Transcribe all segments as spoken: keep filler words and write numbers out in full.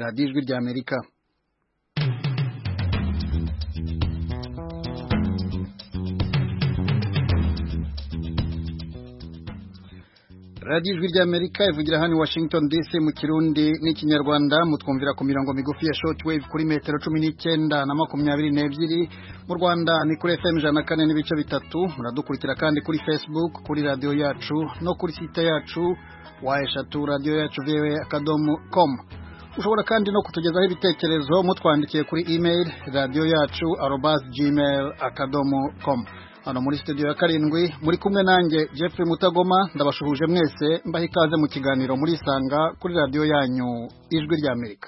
radiyo ijwi rya Amerika. radiyo ijwi rya Amerika ivugira hano Washington D C mu Kirundi n'ikinyarwanda, mutwumvira ku mirongo migufi ya shortwave kuri metero cumi n'icyenda na makumyabiri n'ebyiri, mu Rwanda ni kuri F M ijana na kane n'ibice bitatu, muradukurikira kandi kuri Facebook kuri radiyo yacu no kuri site yacu wa eshatu radiyo yacu v o a akadomo com. Ushobora kandi no kutugezaho ibitekerezo mutwandikiye kuri email radiyo yacu arobase gmail akadomo com. Hano muri studio ya karindwi muri kumwe nanjye Jeffrey Mutagoma, ndabashuhuje mwese mbaha ikaze mu kiganiro muri Isanga kuri radiyo yanyu ijwi rya Amerika.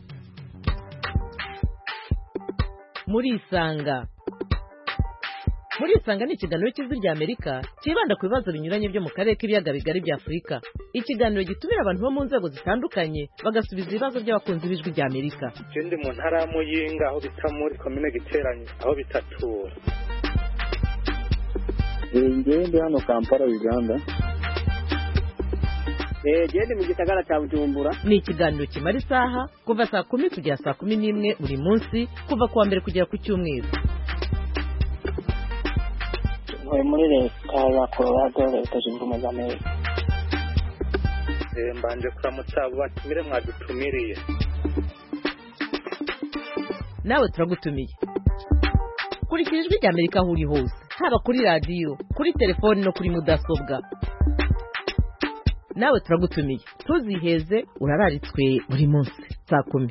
Muri Isanga Muri Isanga ni ikiganiro cy'ijwi rya Amerika kibanda ku bibazo binyuranye byo mu karere k'ibiyaga bigari bya Afurika. Ikiganiro gitumira abantu bo mu nzego zitandukanye bagasubiza ibibazo by'abakunzi b'ijwi rya Amerika. Ikindi mu ntara ya Muyinga aho bita muri commune Giteranye aho bitatura. Ngende hano Kampala Uganda. Eh gende mu gisagara cya Bujumbura. Ni ikiganiro kimara isaha kuva saa kumi kugera saa kumi n'imwe buri munsi kuva kuwa mbere kugera ku cyumweru. Muri muri leta ya Colorado leta zunze ubumwe za Amerika. Eh mbanje kuramutsa abo batumire mwadutumiriye. Nawe turagutumiye. Kurikira ijwi rya Amerika aho uri hose, haba kuri radiyo, kuri telefoni no kuri mudasobwa. Nawe turagutumiye, tuziheze urararitswe buri munsi saa kumi.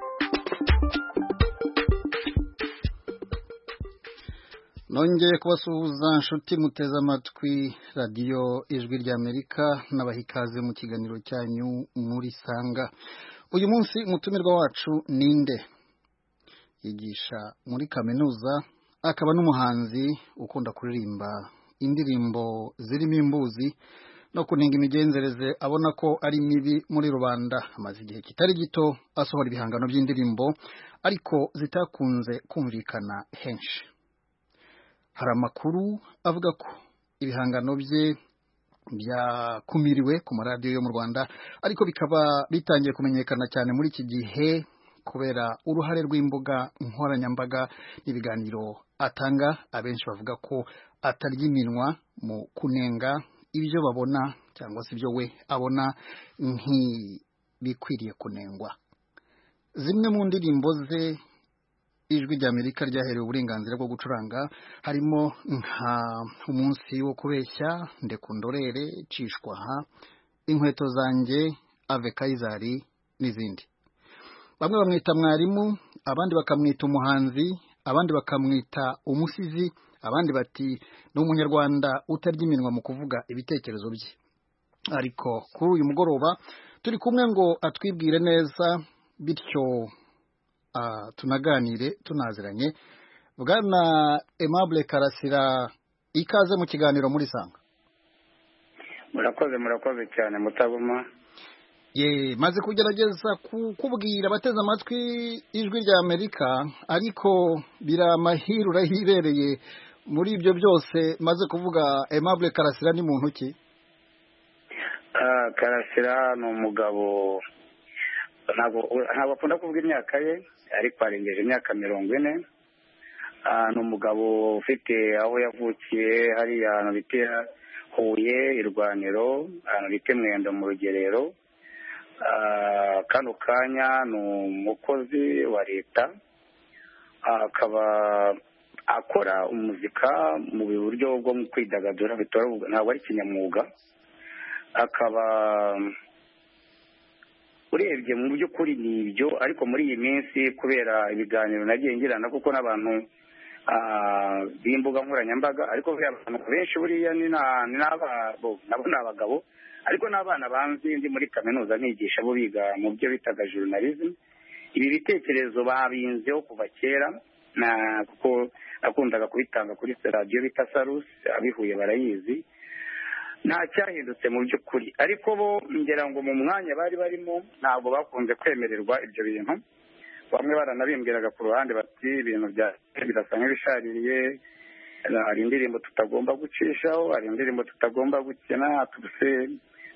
Nongeye kubasuhuza nshuti muteze amatwi radiyo ijwi rya Amerika n'abahikaze mu kiganiro cyanyu muri Isanga. Uyu munsi umutumirwa wacu ninde? Yigisha muri kaminuza, akaba n'umuhanzi ukunda kuririmba indirimbo zirimo imbuzi no kunenga imigenzereze abona ko ari mibi muri rubanda. Amaze igihe kitari gito asohora ibihangano by'indirimbo ariko zitakunze kumvikana henshi. Hari amakuru avuga ko ibihangano bye byakumiriwe ku maradiyo yo mu Rwanda, ariko bikaba bitangiye kumenyekana cyane muri iki gihe kubera uruhare rw'imbuga nkoranyambaga n'ibiganiro atanga. Abenshi bavuga ko atarya iminwa mu kunenga ibyo babona cyangwa se ibyo we abona nk'ibikwiriye kunengwa. Zimwe mu ndirimbo ze ijwi rya Amerika ryaherewe uburenganzira bwo gucuranga harimo nka umunsi wo kubeshya, ndekundorere, cishwaha, inkweto zanjye, ave Kayizari n'izindi. Bamwe bamwita mwarimu, abandi bakamwita umuhanzi, abandi bakamwita umusizi, abandi bati ni umunyarwanda utarya iminwa mu kuvuga ibitekerezo bye. Ariko kuri uyu mugoroba turi kumwe ngo atwibwire neza, bityo uh, tunaganire tunaziranye. Bwana Aimable Karasira, ikaze mu kiganiro muri Isanga. Murakoze murakoze cyane Mutagoma. Ye maze kugerageza kubwira abateze amatwi ijwi rya Amerika, ariko biramahira urahibereye muri ibyo byose maze kuvuga. Aimable Karasira ni muntu ki? Ah Karasira ni umugabo ntabwo ntabwo akunda kuvuga imyaka ye, ariko arengeje imyaka mirongo ine. Ah ni umugabo ufite aho yavukiye hari ahantu bita Huye Irwaniro, ahantu bita Mwendo mu Rugerero. Uh, kano kanya ni umukozi wa leta, akaba uh, akora umuzika mu buryo bwo mu kwidagadura, ntabwo ari kinyamwuga. Akaba urebye mu by'ukuri n'ibyo, ariko muri iyi minsi kubera ibiganiro nagiye ngirana kuko n'abantu uh, b'imbuga nkoranyambaga, ariko abantu benshi buriya ni n'ababo nabo ni abagabo, ariko n'abana banzi ndi muri kaminuza nigisha bo biga mu byo bitaga journalism. Ibi bitekerezo babinzeho kuva kera, na kuko akundaga kubitanga kuri radio bita Salus, abihuye barayizi. Nta cyahindutse mu by'ukuri, ariko bo ngera ngo mu mwanya bari barimo ntabwo bakunze kwemererwa ibyo bintu. Bamwe baranabimbwiraga ku ruhande bati ibintu bya birasa nk'ibishaririye, hari indirimbo tutagomba gucishaho, hari indirimbo tutagomba gukina, tubuse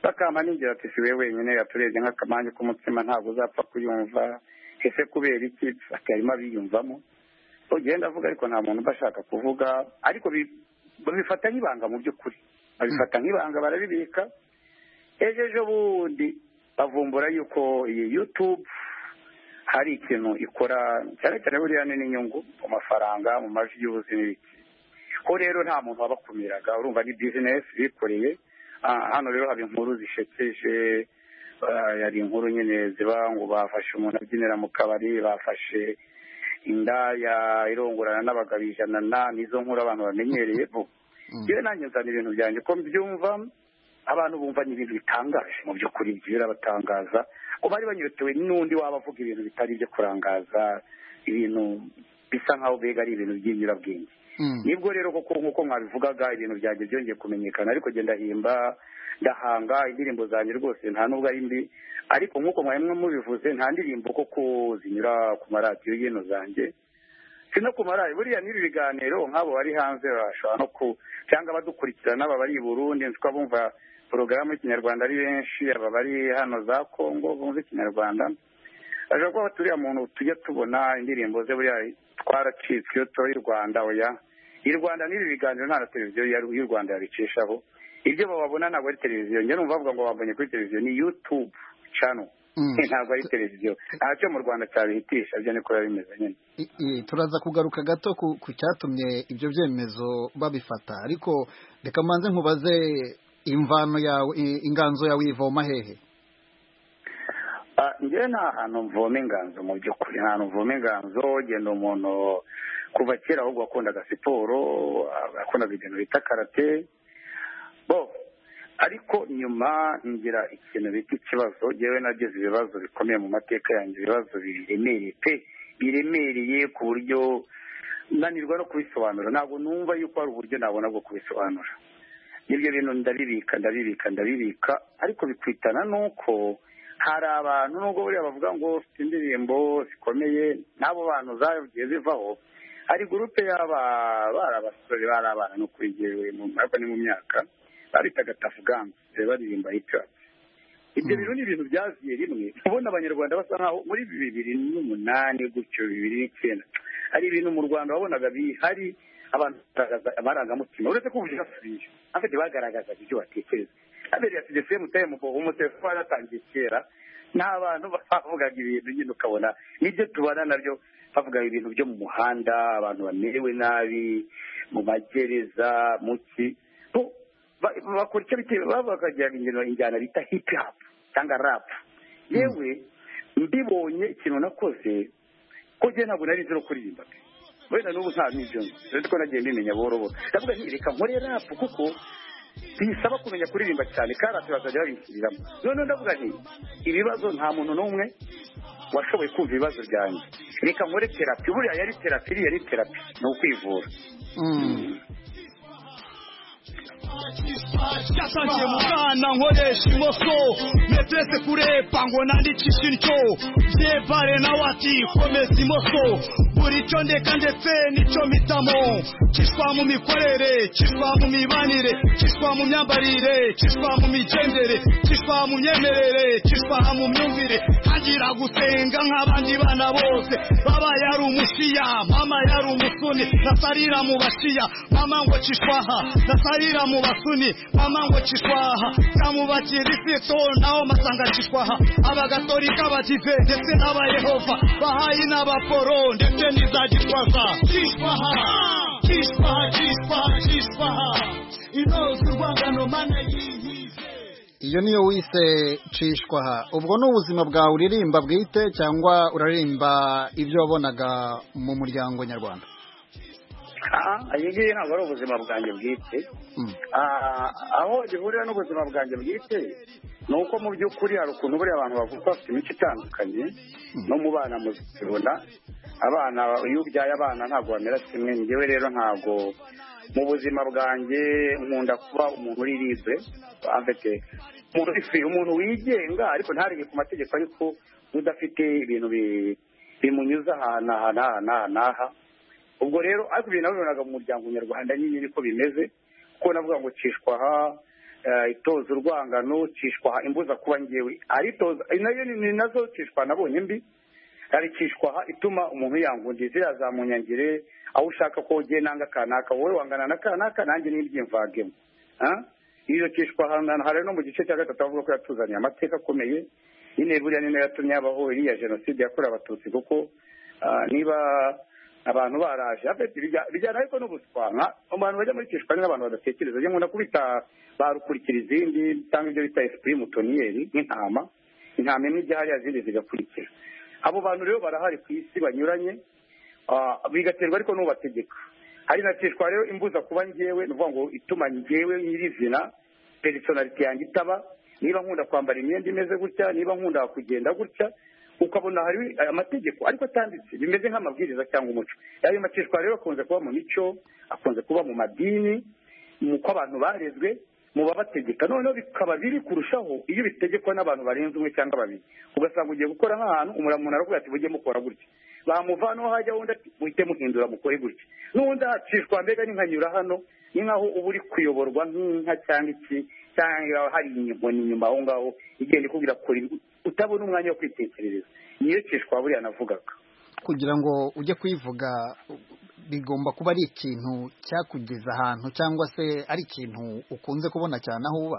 bakama ningira ati si wewe wenyine yaturebye nk'akamanyu k'umutsima ntabwo uzapfa kuyumva ese kubera iki akarimo abiyumvamo ugenda avuga ariko nta muntu bashaka kuvuga ariko babifata nk'ibanga mu by'ukuri babifata nk'ibanga barabibika ejo ejo bundi bavumbura yuko iyi YouTube hari ikintu ikora cyane cyane buriya n'inyungu mu mafaranga mu majwi y'ubuzima ko rero nta muntu wabakumiraga urumva ni business bikoreye hano rero haba inkuru zishekeje yari inkuru nyine ziba ngo bafashe umuntu abyinira mu kabari bafashe indaya irongorana n'abagabo ijana na nizo nkuru abantu bamenyereye bo yewe nanjye nzana ibintu byanjye ko mbyumva abantu bumva ni ibintu bitangaje mu by'ukuri birabatangaza ko bari banyotewe n'undi waba avuga ibintu bitari ibyo kurangaza ibintu bisa nkaho bega ari ibintu by'inyurabwenge nibwo rero koko nk'uko mwabivugaga ibintu byanjye byongeye kumenyekana ariko genda himba ndahanga indirimbo zanjye rwose nta nubwo ari mbi ariko nk'uko mwemwe mubivuze nta ndirimbo koko zinyura ku maradiyo y'ino zanjye si no ku maradiyo buriya n'ibi biganiro nk'abo bari hanze bashobora no ku cyangwa abadukurikirana aba bari i Burundi nziko bumva porogaramu y'ikinyarwanda ari benshi aba bari hano za Kongo bumva ikinyarwanda ashobora kuba turiya muntu tujya tubona indirimbo ze buriya twaracitswe iyo turi i Rwanda oya i Rwanda n'ibi biganiro nta na televiziyo y'u Rwanda yabicishaho ibyo babona ntabwo ari televiziyo njye numva bavuga ngo babonye kuri televiziyo ni YouTube channel ntabwo ari televiziyo ntacyo mu Rwanda cyabihitisha byo niko bimeze nyine turaza kugaruka gato ku cyatumye ibyo byemezo babifata ariko reka manze nkubaze imvano yawe inganzo yawe ivoma hehe njye nta hantu mvoma inganzo mu by'ukuri nta hantu mvoma inganzo genda umuntu kuva kera ahubwo wakundaga siporo akundaga ibintu bita karate bo ariko nyuma ngira ikintu bita ikibazo yewe nagize ibibazo bikomeye mu mateka yanjye ibibazo biremereye pe biremereye ku buryo nanirwa no kubisobanura ntabwo numva yuko hari uburyo nabona bwo kubisobanura n'ibyo bintu ndabibika ndabibika ndabibika ariko bikwitana nuko hari abantu nubwo buriya bavuga ngo ufite indirimbo zikomeye n'abo bantu zagiye zivaho hari gurupe y'aba bari abasore bari abana no kwigewe mu myaka baritaga tafuganse baririmba hip-hop ibyo bintu ni ibintu byaziye rimwe ubona abanyarwanda basa nkaho muri bibiri n'umunani gutyo bibiri n'icyenda hari ibintu mu Rwanda wabonaga bihari abantu bagaragaza amarangamutima uretse ko ubuje basubije afite bagaragazaga ibyo batekereza abere ya C M T M ko umutefu waratangiye kera n'abantu bavugaga ibintu nyine ukabona nibyo tubana nabyo bavuga ibintu byo mu muhanda abantu bamerewe nabi mu magereza muki bakora icyo bitewe bakagira injyana bita hip hop cyangwa rap yewe mbibonye ikintu nakoze ko njye ntabwo nari nzi no kuririmba wenda n'ubu nta n'ibyo nzi ko nagiye mbimenya buhoro buhoro ndavuga nti reka nkore rap kuko bisaba kumenya kuririmba cyane kandi bazajya babishyiriramo noneho ndavuga nti ibibazo nta muntu n'umwe washoboye kumva ibibazo byanjye reka nkore terapi buriya yari terapi iriya yari terapi ni ukwivura cyatangiye mu bwana nkoresha imoso metrese kurepa ngo nandikishe intyo byebare nawe ati komeza imoso buri cyo ndeka ndetse nicyo mitamo kishwa mu mikorere kishwa mu mibanire kishwa mu myambarire kishwa mu migendere kishwa mu myemerere kishwa mu myumvire tangira gusenga nk'abandi bana bose baba yari umushiya mama yari umusuni nasarira mu bashiya mama ngo kishwaha nasarira mu basuni mama ngo kishwaha kamubakira isito naho masanga kishwaha abagatolika abadive ndetse n'abayehova bahayi n'abaporo ndetse n'izagitwaza kishwaha kishwaha kishwaha kishwaha inoze urwangano mana yiyize iyo niyo wise cishwaha ubwo ni ubuzima bwawe uririmba bwite cyangwa uririmba ibyo wabonaga mu muryango nyarwanda iyi ngiyi ntabwo ari ubuzima bwanjye bwite aho gihurira n'ubuzima bwanjye bwite ni uko mu by'ukuri hari ukuntu buriya abantu bavuga bafite imico itandukanye no mu bana muzibona abana iyo ubyaye abana ntabwo bamera kimwe njyewe rero ntabwo mu buzima bwanjye nkunda kuba umuntu uri libre afite umuntu wigenga ariko ntarenge ku mategeko ariko udafite ibintu bimunyuza ahantu aha n'aha n'aha n'aha ubwo rero ariko ibintu nabibonaga mu muryango nyarwanda nyine niko bimeze kuko navuga ngo cishwaha itoza urwangano cishwa imbuza kuba ngewe aritoza nayo ni nazo cishwa nabonye mbi ari cishwa ituma umuntu yangundi zirazamunyangire aho ushaka ko ugiye nanga kanaka wowe wangana na kanaka nanjye n'ibyimvagemo ha iyo cishwa hano hari no mu gice cya gatatu avuga ko yatuzaniye amateka akomeye nyine buriya ni nayo yatumye abaho iriya jenoside yakorewe abatutsi kuko niba abantu baraje bijyana ariko n'ubuswanka abantu bajya muri cishwa n'abantu badatekereza njye nkunda kubita barukurikira izindi cyangwa ibyo bita esprit mutoniyeri nk'intama intama imwe ijya hariya zindi zigakurikira abo bantu rero barahari ku isi banyuranye bigaterwa ariko n'ubategeka hari na cishwa rero imbuza kuba ngewe nuvuga ngo ituma ngewe nyirizina personality yanjye itaba niba nkunda kwambara imyenda imeze gutya niba nkunda kugenda gutya ukabona hari amategeko ariko atanditse bimeze nk'amabwiriza cyangwa umuco ayo macishwa rero akunze kuba mu mico akunze kuba mu madini mu ko abantu barezwe mu babategeka noneho bikaba biri kurushaho iyo bitegekwa n'abantu barenze umwe cyangwa babiri ugasanga ugiye gukora nk'ahantu umuntu aravuga ati bujye mukora gutya bamuvanaho hajya wundi ati muhite muhindura mukore gutya n'ubundi hacishwa mbega ni nkanyura hano ni nkaho uba uri kuyoborwa nk'inka cyangwa iki cyangwa hari inkoni inyuma aho ngaho igenda ikubwira kora utabona umwanya wo kwitekerereza niyo cishwa buriya navugaga kugira ngo ujye kuyivuga bigomba kuba ari ikintu cyakugeza ahantu cyangwa se ari ikintu ukunze kubona cyane aho uba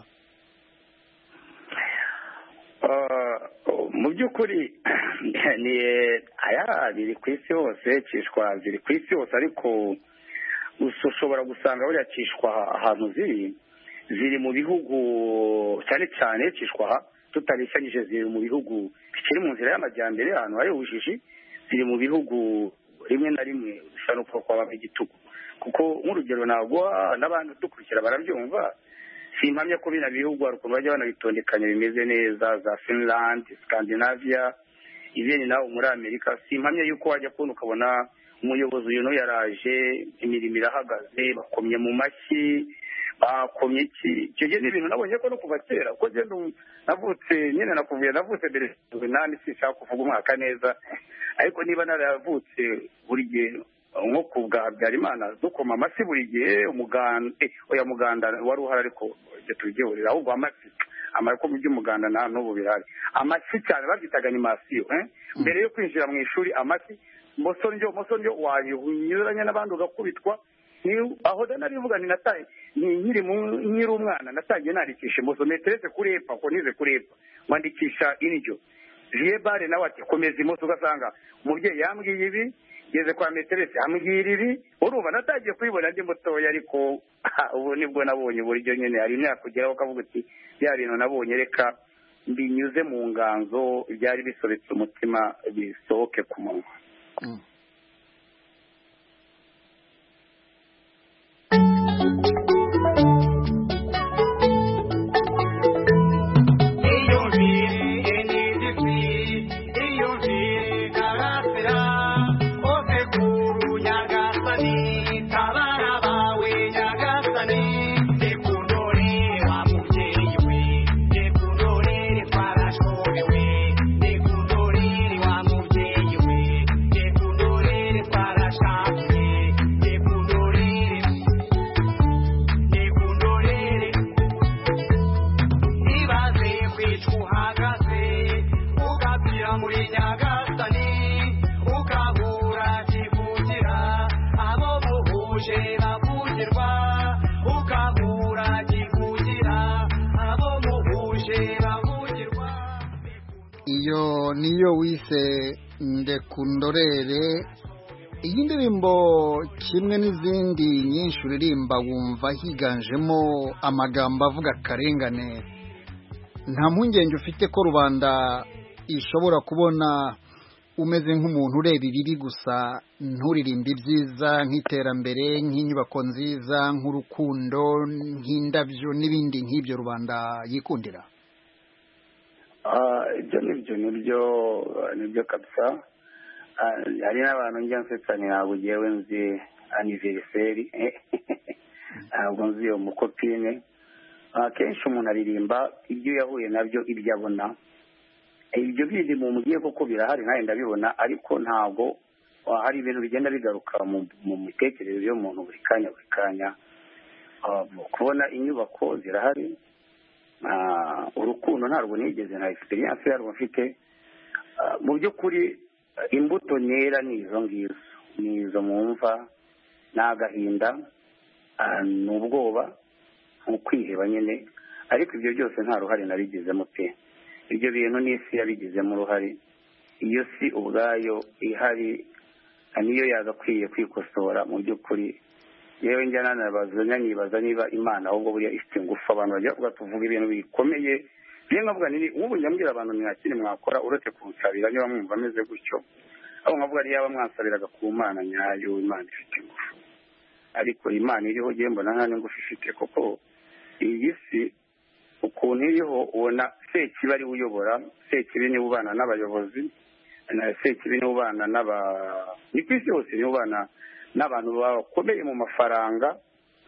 mu by'ukuri ni aya biri ku isi hose cishwa ziri ku isi hose ariko ushobora gusanga buriya cishwa ahantu ziri ziri mu bihugu cyane cyane cishwa tutabishanyije ziri mu bihugu bikiri mu nzira y'amajyambere ahantu hari ubujiji ziri mu bihugu rimwe na rimwe bisa n'uko kwaba igitugu kuko nk'urugero ntabwo n'abantu dukurikira barabyumva simpamya ko bina bihugu hari ukuntu bajya banabitondekanya bimeze neza za Finland Scandinavia ibindi naho muri Amerika simpamya yuko wajya kubona ukabona umuyobozi uyu no yaraje imirimo irahagaze bakomye mu mashyi bakomye iki icyo gihe n'ibintu nabonye ko no kuva kera uko genda navutse nyine nakuvuye navutse mbere nani sinshaka kuvuga umwaka neza ariko niba naravutse buri gihe nko ku bwa Habyarimana dukoma amasi buri gihe umuganda oya muganda wari uhari ariko tugihurira ahubwo amasi amariko mu by'umuganda nta n'ubu birahari amasi cyane babyitaga animasiyo mbere yo kwinjira mu ishuri amasi moso ndyo moso ndyo wanyuranye n'abandi ugakubitwa aho narivuga ni nataye ni nkiri nkiri umwana natangiye nandikisha moso meterese kuri epa ko nize kuri epa wandikisha indyo jiye bare nawe ati komeza imoso ugasanga umubyeyi yambwiye ibi ngeze kwa meterese ambwira ibi urumva natangiye kwibona ndi mutoya ariko ubu nibwo nabonye uburyo nyine hari imyaka kugeraho ukavuga ati bya bintu nabonye reka mbinyuze mu nganzo byari bisobetse umutima bisohoke ku munwa iyo niyo wise ndekundorere iyi ndirimbo kimwe n'izindi nyinshi uririmba wumva higanjemo amagambo avuga akarengane nta mpungenge ufite ko rubanda ishobora kubona umeze nk'umuntu ureba ibibi gusa nturirimbe ibyiza nk'iterambere nk'inyubako nziza nk'urukundo nk'indabyo n'ibindi nk'ibyo rubanda yikundira ibyo nibyo nibyo nibyo kabisa hari n'abantu njya nsetsa ntabwo ugiyewe nzi aniveriseri ntabwo nzi iyo mukopine akenshi umuntu aririmba ibyo yahuye nabyo ibyo abona ibyo bindi mu mugiye koko birahari nawe ndabibona ariko ntabwo hari ibintu bigenda bigaruka mu mitekerereze y'umuntu buri kanya buri kanya kubona inyubako zirahari urukundo ntabwo nigeze na experience yarwo mfite. Mu by'ukuri imbuto nera ni izo ngizo, ni izo mwumva, ni agahinda, ni ubwoba, ni ukwiheba nyine, ariko ibyo byose nta ruhare nabigizemo pe. Ibyo bintu n'isi yabigizemo uruhare. Iyo si ubwayo ihari niyo yagakwiye kwikosora mu by'ukuri. Yewe njyana nabaza nibaza niba Imana ahubwo buriya ifite ingufu abantu bajya kuvuga tuvuga ibintu bikomeye. Biye nkavuga nini ubu nyambwira abantu mwakine mwakora uretse kunsabira niba mwumva ameze gutyo. Abo nkavuga ari yaba mwansabiraga ku Mana nyayo, Imana ifite ingufu. Ariko Imana iriho giye mbona nta n'ingufu ifite koko. Iyi si ukuntu iriho ubona Sekibi ari uyobora, Sekibi ni ubana n'abayobozi, na Sekibi ni ubana n'aba ni kwisi yose ni ubana n'abantu bakomeye mu mafaranga.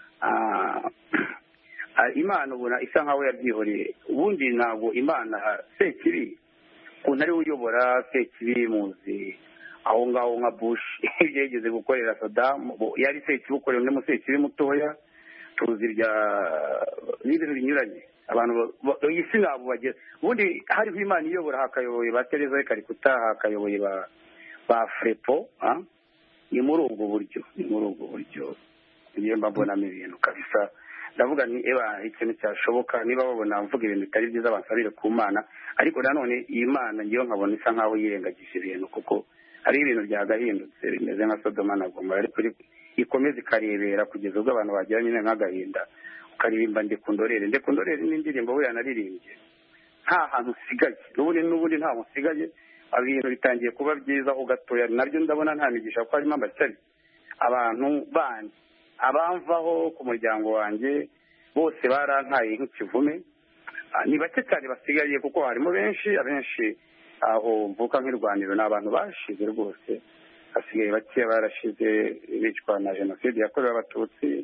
Imana ubona isa nkaho yabyihoreye. Ubundi ntabwo Imana Sekibi ukuntu ari uyobora, Sekibi muzi aho ngaho nka Bush ibyo yigeze gukorera Saddam, yari Sekibi ukorera undi Musekibi mutoya, tuzi ibya n'ibintu binyuranye. Abantu isi nabo bageze ubundi hariho Imana iyobora, hakayoboye ba Teresa Calcutta, hakayoboye ba ba Frepo. Ni muri ubwo buryo, ni muri ubwo buryo niyo mbabonamo ibintu kabisa. Ndavuga ni eba ikintu cyashoboka niba babona mvuga ibintu bitari byiza bansabire ku Mana, ariko nanone iyi Mana ngiyo nkabona isa nkaho yirengagije ibintu, kuko ari ibintu byagahindutse bimeze nka Sodoma na Gomora, ariko ikomeza ikarebera kugeza ubwo abantu bagira nyine nk'agahinda. Ukaririmba ndekundorere ndekundorere n'indirimbo we yanaririmbye nta hantu usigaye, n'ubundi n'ubundi nta musigaye. Ibintu bitangiye kuba byiza ho gatoya, nabyo ndabona nta migisha ko harimo amashyari. Abantu bandi abamvaho ku muryango wanjye bose barantaye nk'ikivume, ni bake cyane basigaye kuko harimo benshi abenshi aho mvuka nk'irwaniro n'abantu bashize rwose, hasigaye bake barashize bicwa na jenoside yakorewe Abatutsi.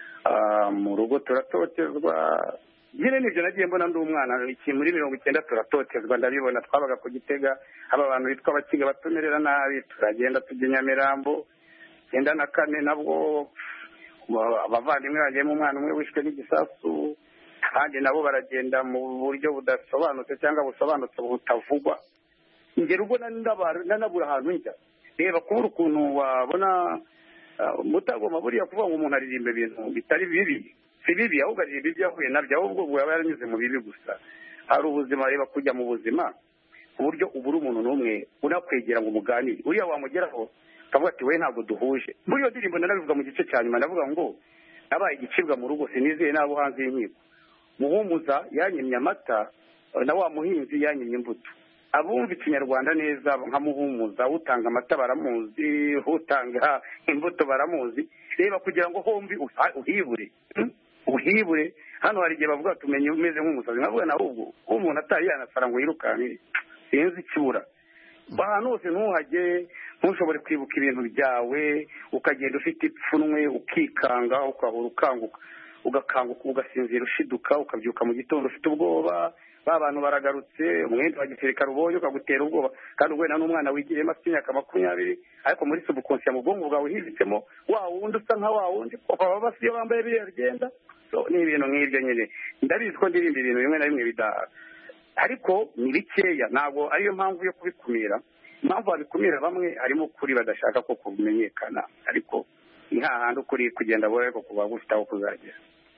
Mu rugo turatotezwa, nyine nibyo nagiye mbona ndi umwana iki muri mirongo icyenda turatotezwa ndabibona. Twabaga ku Gitega, aba abantu bitwa abakiga batumerera nabi, turagenda tujya Nyamirambo. Icyenda na kane nabwo abavandimwe bagiyemo umwana umwe wishwe n'igisasu, kandi nabo baragenda mu buryo budasobanutse cyangwa busobanutse butavugwa. Ingero ubona nanabura ahantu njya, reba kubura ukuntu wabona mutagoma buriya kuvuga ngo umuntu aririmba ibintu bitari bibi, si bibi ahubwo aririmba ibyo yahuye nabyo, ahubwo ubwo yaba yaranyuze mu bibi gusa. Hari ubuzima, reba kujya mu buzima ku buryo ubura umuntu n'umwe unakwegera ngo umuganire, uriya wamugeraho kavuga ati we ntabwo duhuje. Muri iyo ndirimbo nanabivuga mu gice cya nyuma, ndavuga ngo nabaye igicibwa mu rugo sinizeye n'abo hanze y'inkiko. Muhumuza yanyimye amata na wa muhinzi yanyimye imbuto. Abumva ikinyarwanda neza nka Muhumuza, utanga amata baramuzi, utanga imbuto baramuzi. Reba kugira ngo hombi uhibure uhibure hano hari igihe bavuga tumenye umeze nk'umusazi, nkavuga na ubwo umuntu atari yanasara ngo yirukanire sinzi ikibura. Ahantu hose ntuhage, ntushobore kwibuka ibintu byawe, ukagenda ufite ipfunwe, ukikanga, ukahura ukanguka, ugakanguka ugasinzira ushiduka, ukabyuka mu gitondo ufite ubwoba. Ba bantu baragarutse, umwenda wa gisirikare ubonye ukagutera ubwoba, kandi ubwo n'umwana wigiyemo afite imyaka makumyabiri, ariko muri subconscious mu bwonko bwawe hizitsemo wa wundi usa nka wa wundi baba basiyo bambaye biriya rigenda. So ni ibintu nk'ibyo nyine ndabizi ko ndirimba ibintu bimwe na bimwe bidaha, ariko ni bikeya, ntabwo ariyo mpamvu yo kubikumira. Impamvu babikumira bamwe harimo kuri badashaka ko kumenyekana, ariko ni hahandi ukuri kugenda bore ko kuba gufite aho kuzagera.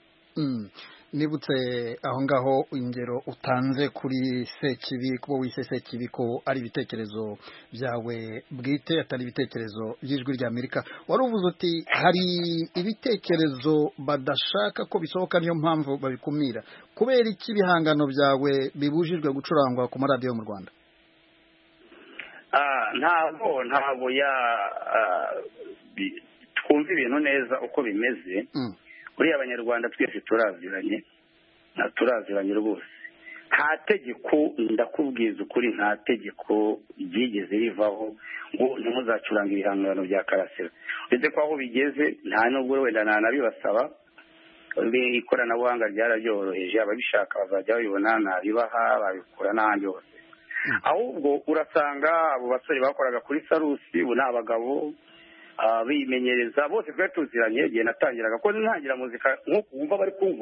Nibutse aho ngaho ingero utanze kuri Sekibi, kuba wise Sekibi ko ari ibitekerezo byawe bwite atari ibitekerezo by'Ijwi ry'Amerika. Wari uvuze uti hari ibitekerezo badashaka ko bisohoka niyo mpamvu babikumira. Kubera iki ibihangano byawe bibujijwe gucurangwa ku maradiyo mu Rwanda? Ah, ntabwo ntabwo ya twumva ibintu neza uko bimeze. Uriya abanyarwanda twese turaziranye, turaziranye rwose. Nta tegeko, ndakubwiza ukuri, nta tegeko ryigeze rivaho ngo ntimuzacuranga ibihangano bya Karasira. Uretse ko aho bigeze nta nubwo wenda ntanabibasaba, ikoranabuhanga ryarabyoroheje, ababishaka bazajya babibona, nabibaha babikora n'ahandi hose. Ahubwo urasanga abo basore bakoraga kuri Sarusi, ubu ni abagabo bimenyereza bose twari tuziranye. Igihe natangiraga ko ntangira muzika nk'uko wumva bari kumvuga,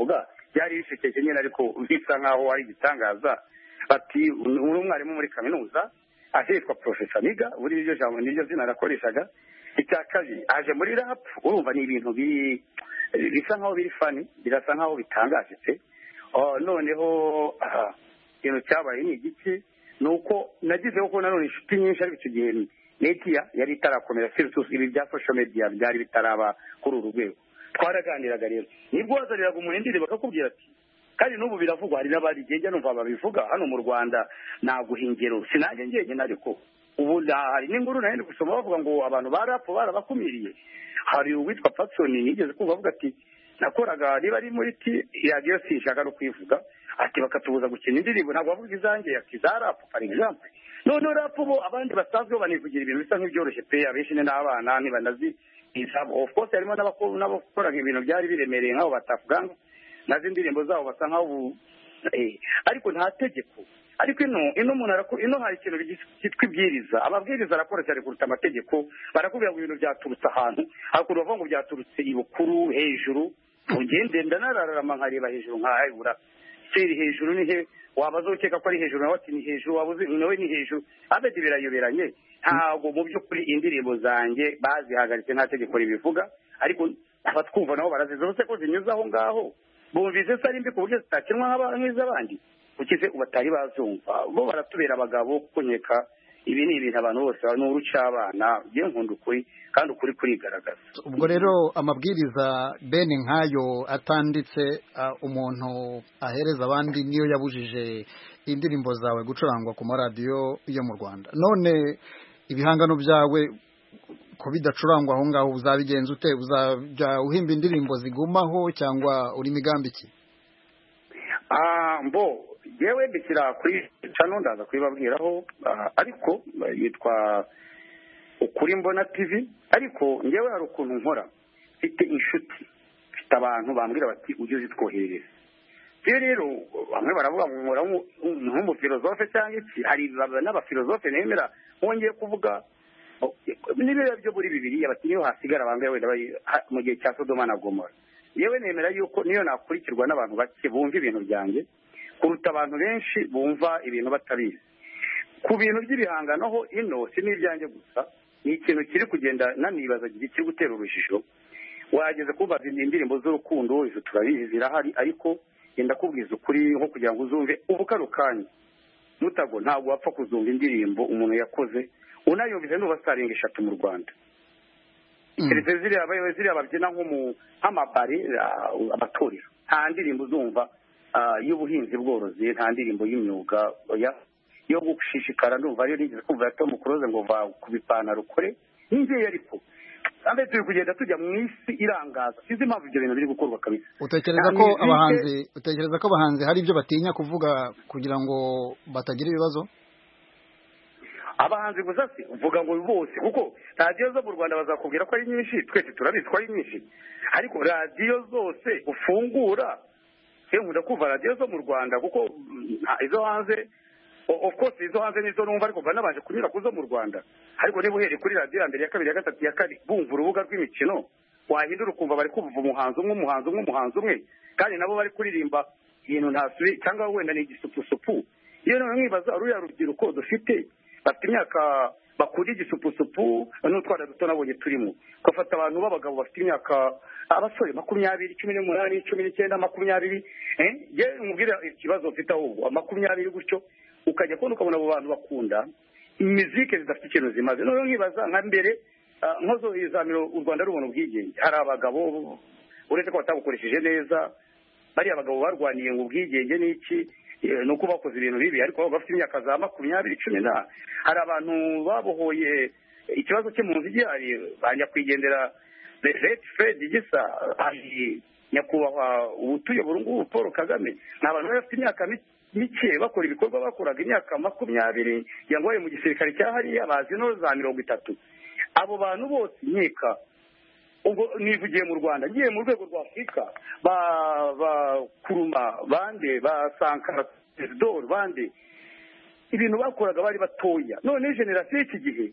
byari bishekeje nyine ariko bisa nkaho ari igitangaza bati umwarimu muri kaminuza ahitwa Professor Niga buri iryo jambo niryo zina arakoreshaga. Icya kabiri aje muri rap, urumva ni ibintu biri bisa nkaho biri fani, birasa nkaho bitangaje pe. Oh, noneho ikintu cyabaye ni igiki nuko nagize ko nanone inshuti nyinshi ari icyo gihe media yari itarakomera sirtus ibi bya social media byari bitaraba kuri uru rwego. Twaraganiraga rero nibwo wazariraga umuntu ndire bakakubwira ati kandi n'ubu biravugwa hari n'abari genge numva babivuga hano mu Rwanda naguhingero sinajye ngenge ariko ubu hari n'inkuru nayo gusoma bavuga ngo abantu barapfa barabakumiriye. Hari uwitwa Patson nigeze kumva avuga ati nakoraga niba ari muri ti radio sinshaka no kwivuga ati bakatubuza gukina indirimbo ntabwo bavuga izanjye yakizarapu for example. None rapu bo abandi basanzwe banivugira ibintu bisa nk'ibyoroshye pe abenshi n'abana ntibanazi isabo. Of course harimo n'abakoraga ibintu byari biremereye nk'abo batavuga nazi indirimbo zabo basa nk'aho eh ariko nta tegeko. Ariko ino ino umuntu arako ino hari ikintu cyitwa ibwiriza. Ababwiriza arakora cyane kuruta amategeko. Barakubwira ngo ibintu byaturutse ahantu hakuru bavuga ngo byaturutse ibukuru hejuru ugende ndanararama nkareba hejuru nkayibura siri hejuru ni he wabazokeka ko ari hejuru nawe ati ni hejuru wabuze nawe ni hejuru abedi birayoberanye. Ntabwo mu by'ukuri indirimbo zanjye bazihagaritse nta tegeko ribivuga ariko abatwumva nabo barazizose ko zinyuze aho ngaho bumvise se ari mbi ku buryo zitakinwa nk'iz'abandi ukize ubatari bazumva bo baratubera abagabo kunyeka ibi ni ibintu abantu bose n'uruca abana bye nkunda ukuri kandi ukuri kurigaragaza. Ubwo rero amabwiriza bene nkayo atanditse uh, umuntu ahereza abandi niyo yabujije indirimbo zawe gucurangwa ku maradiyo yo mu Rwanda. None ibihangano byawe ko bidacurangwa aho ngaho uzabigenza ute? Uzajya uhimba indirimbo zigumaho cyangwa uri migambi ki? Ah mbo yewe bikira kuri channel ndaza kwibabwiraho uh, ariko uh, yitwa Ukuri Mbona T V ariko ngewe hari ukuntu nkora mfite inshuti mfite abantu bambwira bati ujye uzitwohereza. Rero bamwe baravuga ngo nkora nk'umu philosophe cyangwa iki hari n'aba philosophe nemera wongeye kuvuga n'ibyo byo muri bibiri bati niyo hasigara bambwira wenda mu gihe cya Sodoma na Gomora. Yewe nemera yuko niyo nakurikirwa n'abantu bake bumva ibintu byanjye kuruta abantu benshi bumva ibintu batabizi. Ku bintu by'ibihangano ho ino si n'ibyanjye gusa ni ikintu kiri kugenda nanibaza kiri gutera urujijo. Wageze kubaza indirimbo z'urukundo izo turabizi zirahari ariko yenda kubwiza ukuri nko kugira ngo uzumve ubukarukanye mutago ntabwo wapfa kuzumva indirimbo umuntu yakoze unayumvise n'ubasaringa eshatu mu Rwanda. Keretse ziriya abayobozi ziriya babyina nko mu amabari abatorero nta ndirimbo uzumva y'ubuhinzi bworozi nta ndirimbo y'imyuga yo gushishikara ndumva rero nigeze kumva ya Tom Close ngo va kubipana rukore ninjye ariko kandi turi kugenda tujya mu isi irangaza sizi impamvu ibyo bintu biri gukorwa kabisa. Utekereza ko abahanzi utekereza ko abahanzi hari ibyo batinya kuvuga kugira ngo batagira ibibazo? Abahanzi gusa si uvuga ngo bose kuko radiyo zo mu Rwanda bazakubwira ko ari nyinshi twese turabizi ko ari nyinshi ariko radiyo zose ufungura se nkunda kumva radiyo zo mu Rwanda kuko izo hanze of course izo hanze nizo numva ariko banabanje kunyura kuzo mu Rwanda ariko niba uhereye kuri radiyo ya mbere ya kabiri ya gatatu ya kane bumva urubuga rw'imikino wahindura ukumva bari kuvuga umuhanzi umwe umuhanzi umwe umuhanzi umwe kandi nabo bari kuririmba ibintu ntasubi cyangwa wenda ni igisupusupu. Iyo none mwibaza ruya rubyiruko dufite bafite imyaka bakuri igisupusupu n'utwana duto nabonye turimo gufata abantu b'abagabo bafite imyaka abasore makumyabiri cumi n'umunani cumi n'icyenda makumyabiri eh je mubwira ikibazo mfite ahubwo makumyabiri gutyo ukajya kubona ukabona abo bantu bakunda imiziki zidafite ikintu zimaze. None nkibaza nka mbere nkozo izamiro u Rwanda rubona ubwigenge hari abagabo uretse ko batabukoresheje neza bari abagabo barwaniye ngo ubwigenge n'iki nuko bakoze ibintu bibi ariko bafite imyaka za makumyabiri cumi na hari abantu babohoye ikibazo cyo mu nzi gihari bajya kwigendera Red Fred Gisa ari nyakubahwa ubutuye burungu Paul Kagame n'abantu bafite imyaka mike bakora ibikorwa bakoraga imyaka makumyabiri yangoye mu gisirikare cyahari abazi no za mirongo itatu. Abo bantu bose nkeka ubwo nivugiye mu Rwanda ngiye mu rwego rwa Afrika ba ba kuruma bande ba Sankara Dor bande ibintu bakoraga bari batoya. None generation iki gihe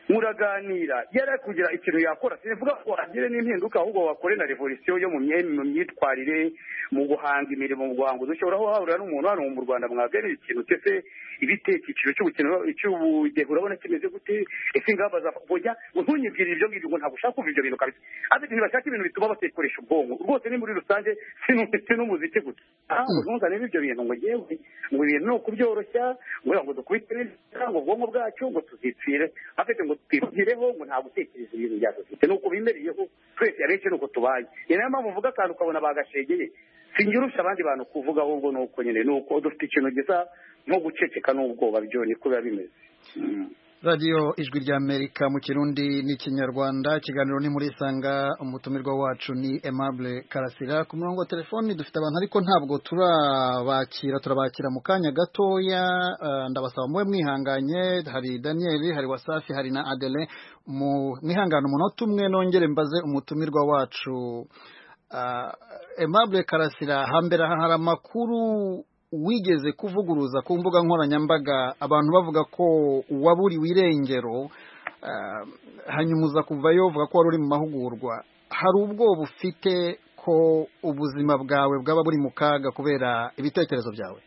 muraganira yari kugira ikintu yakora sivuga ko agire n'impinduka ahubwo wakore na revolution yo mu myitwarire mu guhanga imirimo mu guhanga udushobora aho hahurira n'umuntu hano mu Rwanda mwaganira ikintu cyose ibitekikiro cy'ubukino cy'ubudehe urabona kimeze gute ese ingamba zavuga ntunyibwirire ibyo ngibyo ngo ntabwo ushaka kumva ibyo bintu kabisa abandi ntibashaka ibintu bituma batekoresha ubwonko rwose ni muri rusange sinumvise n'umuziki gusa ahubwo ntuzane ibyo bintu ngo yewe ngo ibintu ni ukubyoroshya ngo dukubite ngo ubwonko bwacu ngo tuzipfire afite ngo twigireho ngo nta gutekereza ibintu byadufite nuko bimereyeho twese abenshi nuko tubaye ni nayo mpamvu uvuga akantu ukabona bagashegeye sinjirusha abandi bantu kuvuga ahubwo nuko nyine nuko dufite ikintu gisa nko guceceka n'ubwoba byo niko biba bimeze. Radio Ijwi rya Amerika mu Kirundi n'ikinyarwanda ikiganiro ni muri Sanga umutumirwa wacu ni Aimable Karasira ku murongo wa telefoni dufite abantu ariko ntabwo turabakira turabakira mu kanya gatoya uh, ndabasaba mwe mwihanganye hari Daniel hari Wasafi hari na Adele mu mwihangane umunota umwe nongere mbaze umutumirwa wacu uh, Aimable Karasira hambere hari amakuru wigeze kuvuguruza ku mbuga nkoranyambaga abantu bavuga ko waburiwe irengero hanyuma uza kuvayo uvuga ko wari uri mu mahugurwa hari ubwoba ufite ko ubuzima bwawe bwaba buri mu kaga kubera ibitekerezo byawe?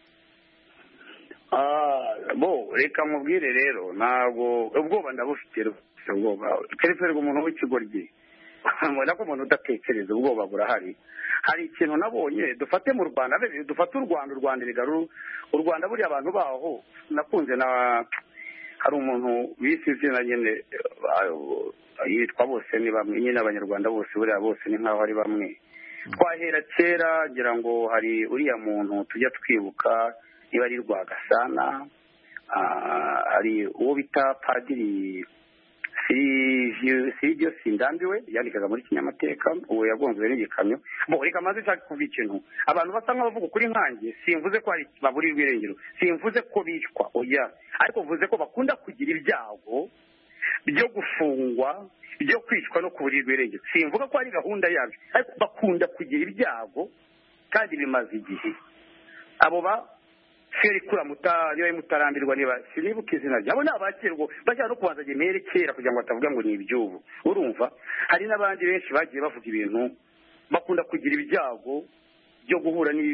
bo reka mubwire rero ntabwo ubwoba ndabufite ubwoba keretse umuntu w'ikigoryi mbona ko umuntu udatekereza ubwoba burahari. hari ikintu nabonye dufate mu Rwanda dufate u Rwanda u Rwanda rigaru u Rwanda buri abantu baho nakunze na hari umuntu bise izina nyene yitwa bose ni bamwe nyine abanyarwanda bose buri bose ni nkaho ari bamwe twahera kera ngira ngo hari uriya muntu tujya twibuka niba ari Rwagasana hari uwo bita padiri Sirigio Sindambiwe yandikaga muri kinyamateka uwo yagonzwe n'igikamyo bo reka maze cyane kuva ikintu abantu basa nk'abavuga kuri nkange simvuze ko ari baburirwa irengero simvuze ko bicwa oya ariko mvuze ko bakunda kugira ibyago byo gufungwa byo kwicwa no kuburirwa irengero simvuga ko ari gahunda yabyo ariko bakunda kugira ibyago kandi bimaze igihe abo ba Feri kura muta niba mutarambirwa niba sinibuka izina ryabo nabakirwa bajya no kubanza gemere kera kugira ngo batavuga ngo ni ibyubu urumva hari nabandi benshi bagiye bavuga ibintu bakunda kugira ibyago byo guhura ni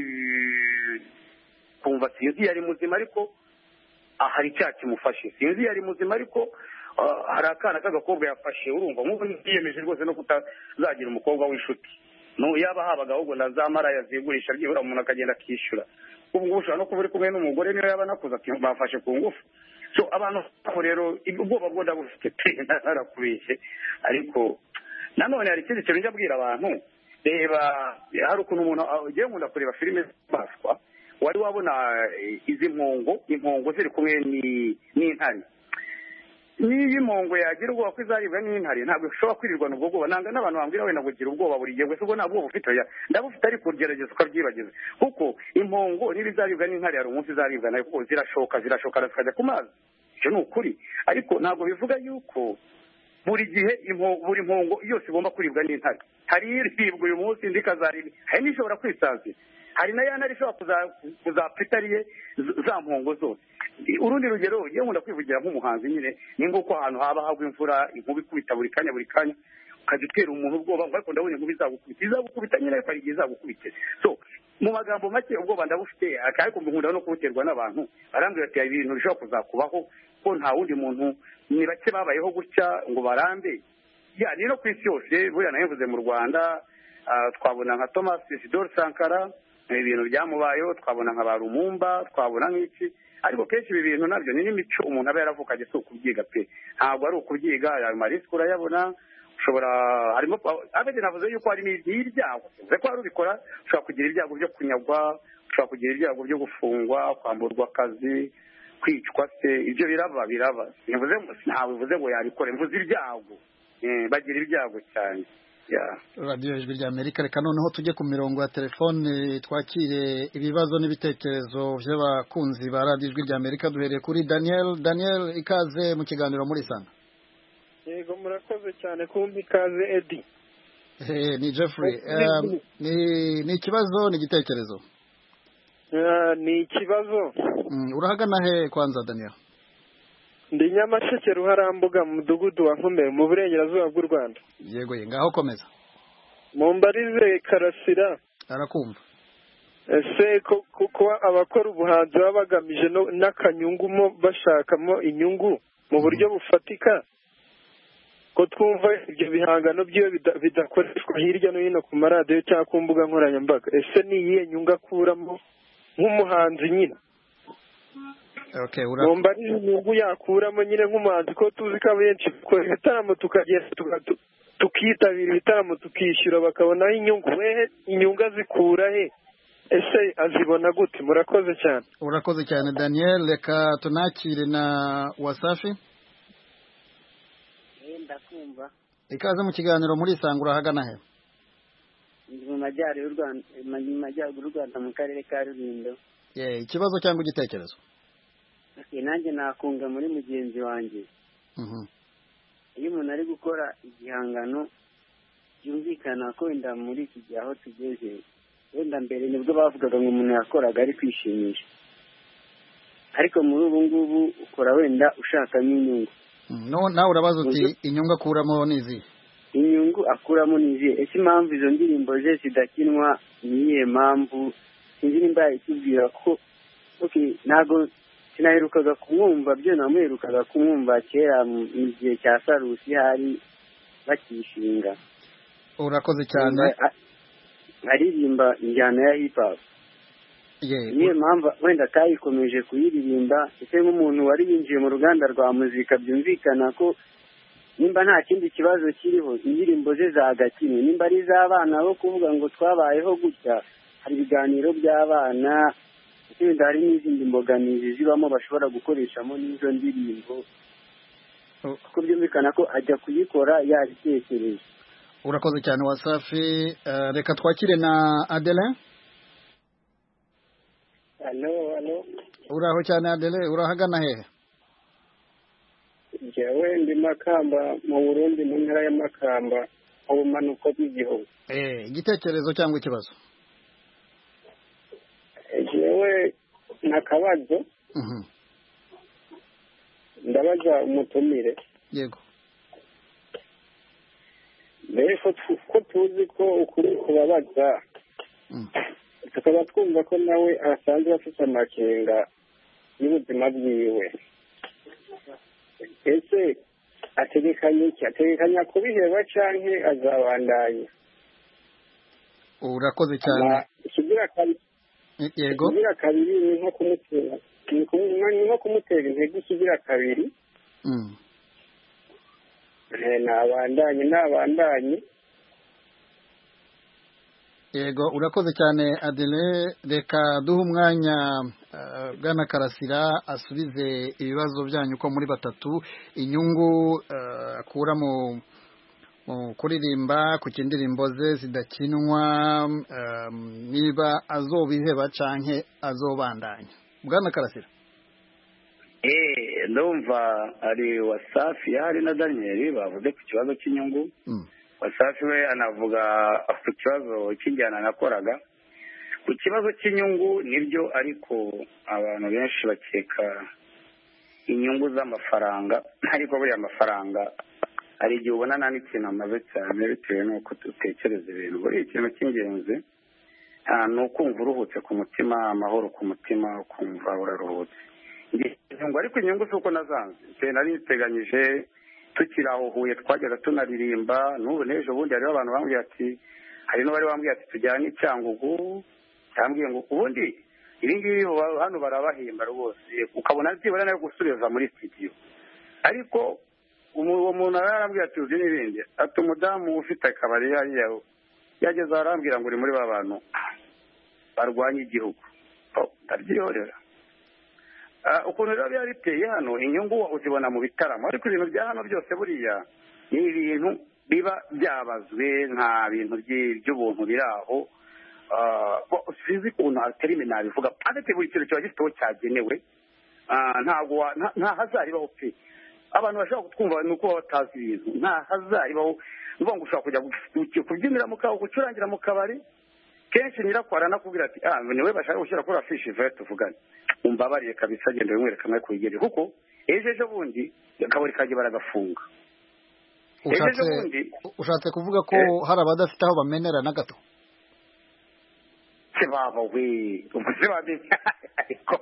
kumva sinzi yari muzima ariko hari cya kimufashe sinzi yari muzima ariko hari akana k'agakobwa yafashe urumva nk'uko yiyemeje rwose no kutazagira umukobwa w'inshuti no yaba habaga ahubwo ndazamara yazigurisha byibura umuntu akagenda akishyura ubu ngubu ushobora no kuba uri kumwe n'umugore niyo yaba nakuze bafashe ku ngufu so abantu rero ubwoba bwo ndabufite pe narakubeshye ariko nanone hari ikindi kintu njya abwira abantu reba hari ukuntu umuntu ugiye nkunda kureba filime z'inyamaswa wari wabona izi mpongo impongo ziri kumwe n'intare niyo impongo yagira ubwoba ko izaribwa n'intare ntabwo ushobora kwirirwana ubwo bwoba nanga n'abantu bambwira wenda ngo gira ubwoba buri gihe gusa ubwo ntabwo uba ufite ndabufite ariko ugerageza ukabyibagiza kuko impongo niba izaribwa n'intare hari umunsi izaribwa nayo kuko zirashoka zirashoka zikajya ku mazi icyo ni ukuri ariko ntabwo bivuga yuko buri gihe buri mpongo yose igomba kuribwa n'intare hari iribwa uyu munsi indi ikazaribwa hari n'ishobora kwisanzira hari na ya ntare ishobora kuzapfa itariye za mpongo zose urundi rugero iyo nkunda kwivugira nk'umuhanzi nyine ni nguko ahantu haba hagwa imvura inkuba ikubita buri kanya buri kanya ukajya utera umuntu ubwoba ngo ariko ndabona inkuba izagukubita izagukubita nyine ariko hari igihe izagukubite so mu magambo make ubwoba ndabufite ariko nkunda no kubuterwa n'abantu barambwira ati ibintu bishobora kuzakubaho ko nta wundi muntu ni bake babayeho gutya ngo barambe ya ni no ku isi yose buriya nayo mvuze mu Rwanda twabona nka Thomas Isidore Sankara ibintu byamubayeho twabona nka ba Lumumba twabona nk'iki ariko kenshi ibi bintu nabyo ni n'imico umuntu aba yaravukaga si ukubyiga pe ntabwo ari ukubyiga ayo marisiko urayabona ushobora harimo abedi navuze yuko hari n'ibyago uvuze ko wari ubikora ushobora kugira ibyago byo kunyagwa ushobora kugira ibyago byo gufungwa kwamburwa akazi kwicwa se ibyo biraba biraba ntabwo bivuze ngo yabikora mvuze ibyago bagira ibyago cyane radiyo ijwi rya Amerika reka noneho tujye ku mirongo ya telefone twakire ibibazo n'ibitekerezo by'abakunzi ba radiyo ijwi rya Amerika duhereye kuri Daniel Daniel ikaze mu kiganiro muri Sanga. Yego murakoze cyane kumpa ikaze Edi. Eh ni Jeffrey um, ni ni ikibazo ni igitekerezo uh, ni ikibazo mm, urahagana he kwanza Daniel? ndi Nyamasheke Ruharambuga mu mudugudu wa Nkomero mu burengerazuba bw'u Rwanda. Yego ye ngaho komeza. Mumbarize Karasira. Arakumva. Ese kuko abakora ubuhanzi baba bagamije n'akanyungu mo bashakamo inyungu mu buryo bufatika, ko twumva ibyo bihangano byo bidakoreshwa hirya no hino ku maradiyo cyangwa ku mbuga nkoranyambaga, ese ni iyihe nyungu akuramo nk'umuhanzi nyine? Okay, urumva ari inyungu yakuramo nyine nk'umuhanzi, ko tuzi ko abenshi dukora ibitaramo tukagenda tukitabira ibitaramo tukishyura bakabonaho inyungu. Wehe inyungu azikura he? Ese azibona gute? Murakoze cyane. Urakoze cyane Daniel. Reka tunakire na Wasafi. Ndakumva. Ikaze mu kiganiro muri Sangura hagana he? Mu majyaruguru y'u Rwanda, mu majyaruguru y'u Rwanda mu karere ka Rulindo. Yeah, ikibazo cyangwa igitekerezo? Okay, nanjye nakunga muri mugenzi wanjye. Mhm. Iyo umuntu ari gukora igihangano byumvikana ko wenda muri iki gihe aho tugeze, wenda mbere nibwo bavugaga ngo umuntu yakoraga ari kwishimisha, ariko muri ubu ngubu ukora wenda ushakamo inyungu. No, nawe urabaza uti inyungu akuramo nizi? Inyungu akuramo nizi. Ese impamvu izo ndirimbo ze zidakinwa niye mpamvu? Sinzi nimba yitubwira ko okay, nago sinaherukaga kumwumva, byo namuherukaga kumwumva kera mu gihe cya Sarusi hari bakishinga. Urakoze cyane. Aririmba injyana ya hip hop. Yeah. Niyo mpamvu wenda kayikomeje kuyiririmba. Ese nk'umuntu wari yinjiye mu ruganda rwa muzika byumvikana ko nimba nta kindi kibazo kiriho, indirimbo ze zagakinwe. Nimba ari iz'abana bo kuvuga ngo twabayeho gutya, hari ibiganiro by'abana, wenda hari n'izindi mbogamizi zibamo bashobora gukoreshamo n'izo ndirimbo, kuko byumvikana ko ajya kuyikora yabitekereje. Urakoze cyane Wasafi. Uh, reka twakire na Adeline. Hello, hello. Uraho cyane Adeline, urahagana hehe? Jewe ndi Makamba mu Burundi, mu ntara ya Makamba mu bumanuko bw'igihugu. Eh, igitekerezo cyangwa ikibazo? Jewe nakabazo. Mhm. Ndabaza umutumire. Yego. Mbere ko tuzi ko ukuri kubabaza, tukaba twumva ko nawe asanzwe afite amakenga y'ubuzima bwiwe. Ese ategekanya iki? Ategekanya kubiheba canke azabandanya? Urakoze cyane. Ikigira kabiri. Yego. Ikigira kabiri ni nko kumutera. Ni nko kumutera intege ikigira kabiri. Mm. Eh, nabandanye nabandanye. Yego, urakoze cyane Adele. Reka duha umwanya uh, Bwana Karasira asubize ibibazo byanyu ko muri batatu. Inyungu uh, akura mu mu kuririmba ku kindirimbo ze zidakinwa, um, niba azobiheba canke azobandanya. Bwana Karasira. Eh, ndumva ari Wasafi hari na Daniel bavuze ku kibazo cy'inyungu. Mm. Wasafi we anavuga ku kibazo cy'injyana nakoraga. Ku kibazo cy'inyungu nibyo, ariko abantu benshi bakeka inyungu z'amafaranga, ariko buri amafaranga ari igihe ubona nta n'ikintu amaze cyane bitewe n'uko dutekereza ibintu. Buri ikintu cy'ingenzi ni ukumva uruhutse ku mutima, amahoro ku mutima, ukumva uraruhutse. Ngo ariko inyungu si uko nazanze nari niteganyije tukiri aho Huye twajyaga tunaririmba, n'ubu n'ejo bundi hariho abantu bambwiye ati, hari n'uwari wambwiye ati tujyane Cyangugu, cyambwiye ngo ubundi ibi ngibi hano barabahimba rwose, ukabona byibura nayo gusubiza muri studio. Ariko uwo muntu arambwiye ati uzi n'ibindi, ati umudamu ufite akabari yaho yageze arambwira ngo uri muri ba bantu barwanya igihugu. Ndabyihorera. Ukuntu rero byari biteye hano, inyungu uzibona mu bitaramo, ariko ibintu bya hano byose buriya ni ibintu biba byabazwe nka bintu by'ubuntu biri aho. Sinzi ukuntu aterime nabivuga, ariko buri kintu kiba gifite aho cyagenewe. Ntabwo nta hazaribaho pe, abantu bashobora kutwumva ni uko batazi ibintu. Nta hazaribaho uvuga ngo ushobora kujya kubyinira mu kabari, gucurangira mu kabari, kenshi nyirakora nakubwira ati ah niwe bashaka gushyira kuri afishi vert tuvugane umbabariye kabisa genda wimwereka mwe kuyigere kuko ejo ejo bundi akabari kaje baragafunga. ushatse ushatse kuvuga ko hari abadafite aho bamenera na gato kibaba we umuze babenya ariko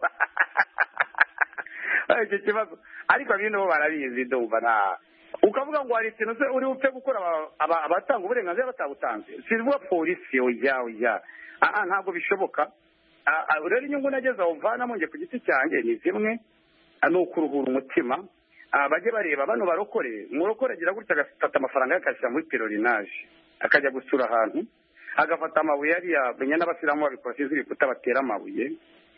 icyo kibazo ariko abino bo barabizi ndumva na ukavuga ngo hari ikintu se uri upfe gukora abatanga uburenganzira batabutanze sivuga polisi oya oya ah ntabwo bishoboka. Rero inyungu nageze aho mvana mu nge ku giti cyanjye ni zimwe no kuruhura umutima bajye bareba bano barokore murokore agira gutya agafata amafaranga yakashyira muri perorinage akajya gusura ahantu agafata amabuye yariya benya n'abasiramu babikora sizi ibikuta batera amabuye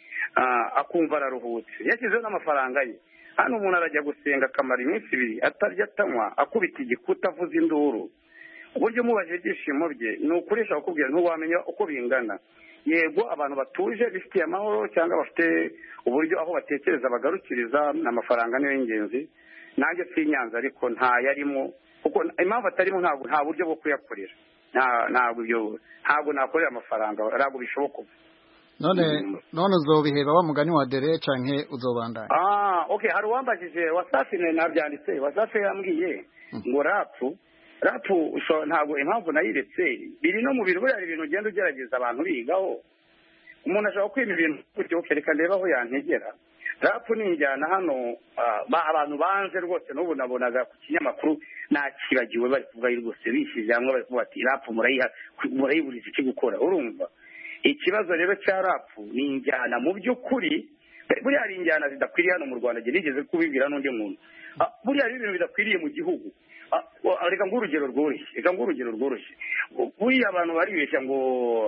akumva araruhutse yashyizeho n'amafaranga ye. Hano umuntu arajya gusenga akamara iminsi ibiri atarya atanywa akubita igikuta avuza induru uburyo mubaje ibyishimo bye ni ukuresha kukubwira ntiwamenya uko bingana. Yego abantu batuje bifitiye amahoro cyangwa bafite uburyo aho batekereza bagarukiriza n'amafaranga niyo y'ingenzi. Nanjye si inyanza ariko nta yarimo kuko impamvu atarimo ntabwo nta buryo bwo kuyakorera ntabwo ibyo ntabwo nakorera amafaranga ntabwo bishoboka. none none uzobiheba wa mugani wa dere canke uzobandanya? Ah okay, hari uwambajije wasafi nabyanditse wasafi yambwiye ngo rapu rapu ntabwo impamvu nayiretse biri no mu bintu buri ibintu ugenda ugerageza abantu bigaho umuntu ashobora kwima ibintu gutyo kereka ndeba aho yantegera. Rapu ni injyana hano abantu banze rwose n'ubu nabonaga ku kinyamakuru nakibagiwe bari kuvuga rwose bishyize hamwe bari kuvuga ati rapu murayiha murayiburiza iki gukora. Urumva ikibazo rero cya rapu ni injyana mu by'ukuri buriya hari injyana zidakwiriye hano mu Rwanda nigeze kubibwira n'undi muntu buriya hari ibintu bidakwiriye mu gihugu. Reka ng'urugero rworoshye reka ng'urugero rworoshye buriya abantu baribeshya ngo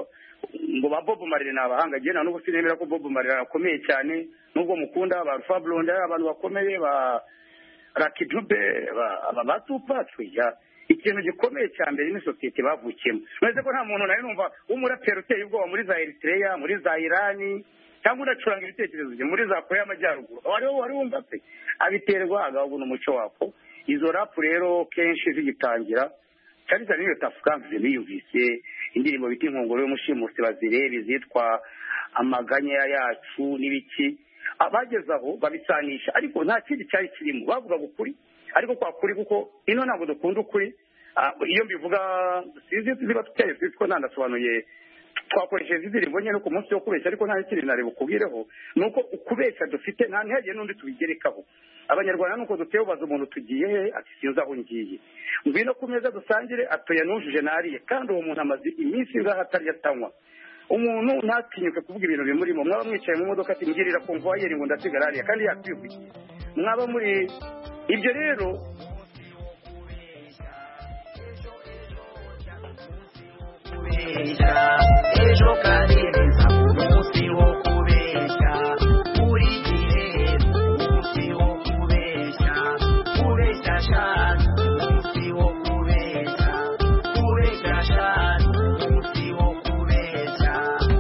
ngo ba Bob Marley ni abahanga gena n'ubu sinemera ko Bob Marley akomeye cyane nubwo mukunda ba Alpha Blondy abantu bakomeye ba Lucky Dube ba ba Tupac ya ikintu gikomeye cyane ni society bavukiyemo. Neze ko nta muntu nayo numva umurapero uteye ubwoba muri za Eritrea muri za Irani cyangwa unacuranga ibitekerezo bye muri za Korea y'Amajyaruguru wari wari wumva pe abiterwa agahubwo n'umuco wako. Izo rap rero kenshi zigitangira cyane cyane iyo tafukanze biyumvise indirimbo biti inkongoro y'umushimusi bazirebe zitwa amaganya yacu n'ibiki abagezaho babisanisha ariko nta kindi cyari kirimo bavuga ukuri ariko kwa kuri kuko ino ntabwo dukunda ukuri. Iyo mbivuga sizi ziba tuteye siko nanasobanuye twakoresheje indirimbo nyene ku munsi wo kubeshya ariko nta kindi nareba kubireho nuko ukubeshya dufite nta ntihagire n'undi tubigerekaho. Abanyarwanda nuko duteye ubaza umuntu tugiye ati sinza aho ngiye ngwino ku meza dusangire atoya nujuje nariye kandi uwo muntu amaze iminsi ngaho atari atanywa. Umuntu ntatinyuke kuvuga ibintu bimurimo mwaba mwicaye mu modoka ati ngirira kumva yeri ngo ndasigara hariya kandi yakwivuye mwaba muri ibyo rero ejo kareza umunsi wo kubeshya uri gihe umunsi wo kubeshya kubeshya shani umunsi wo kubeshya kubeshya shani umunsi wo kubeshya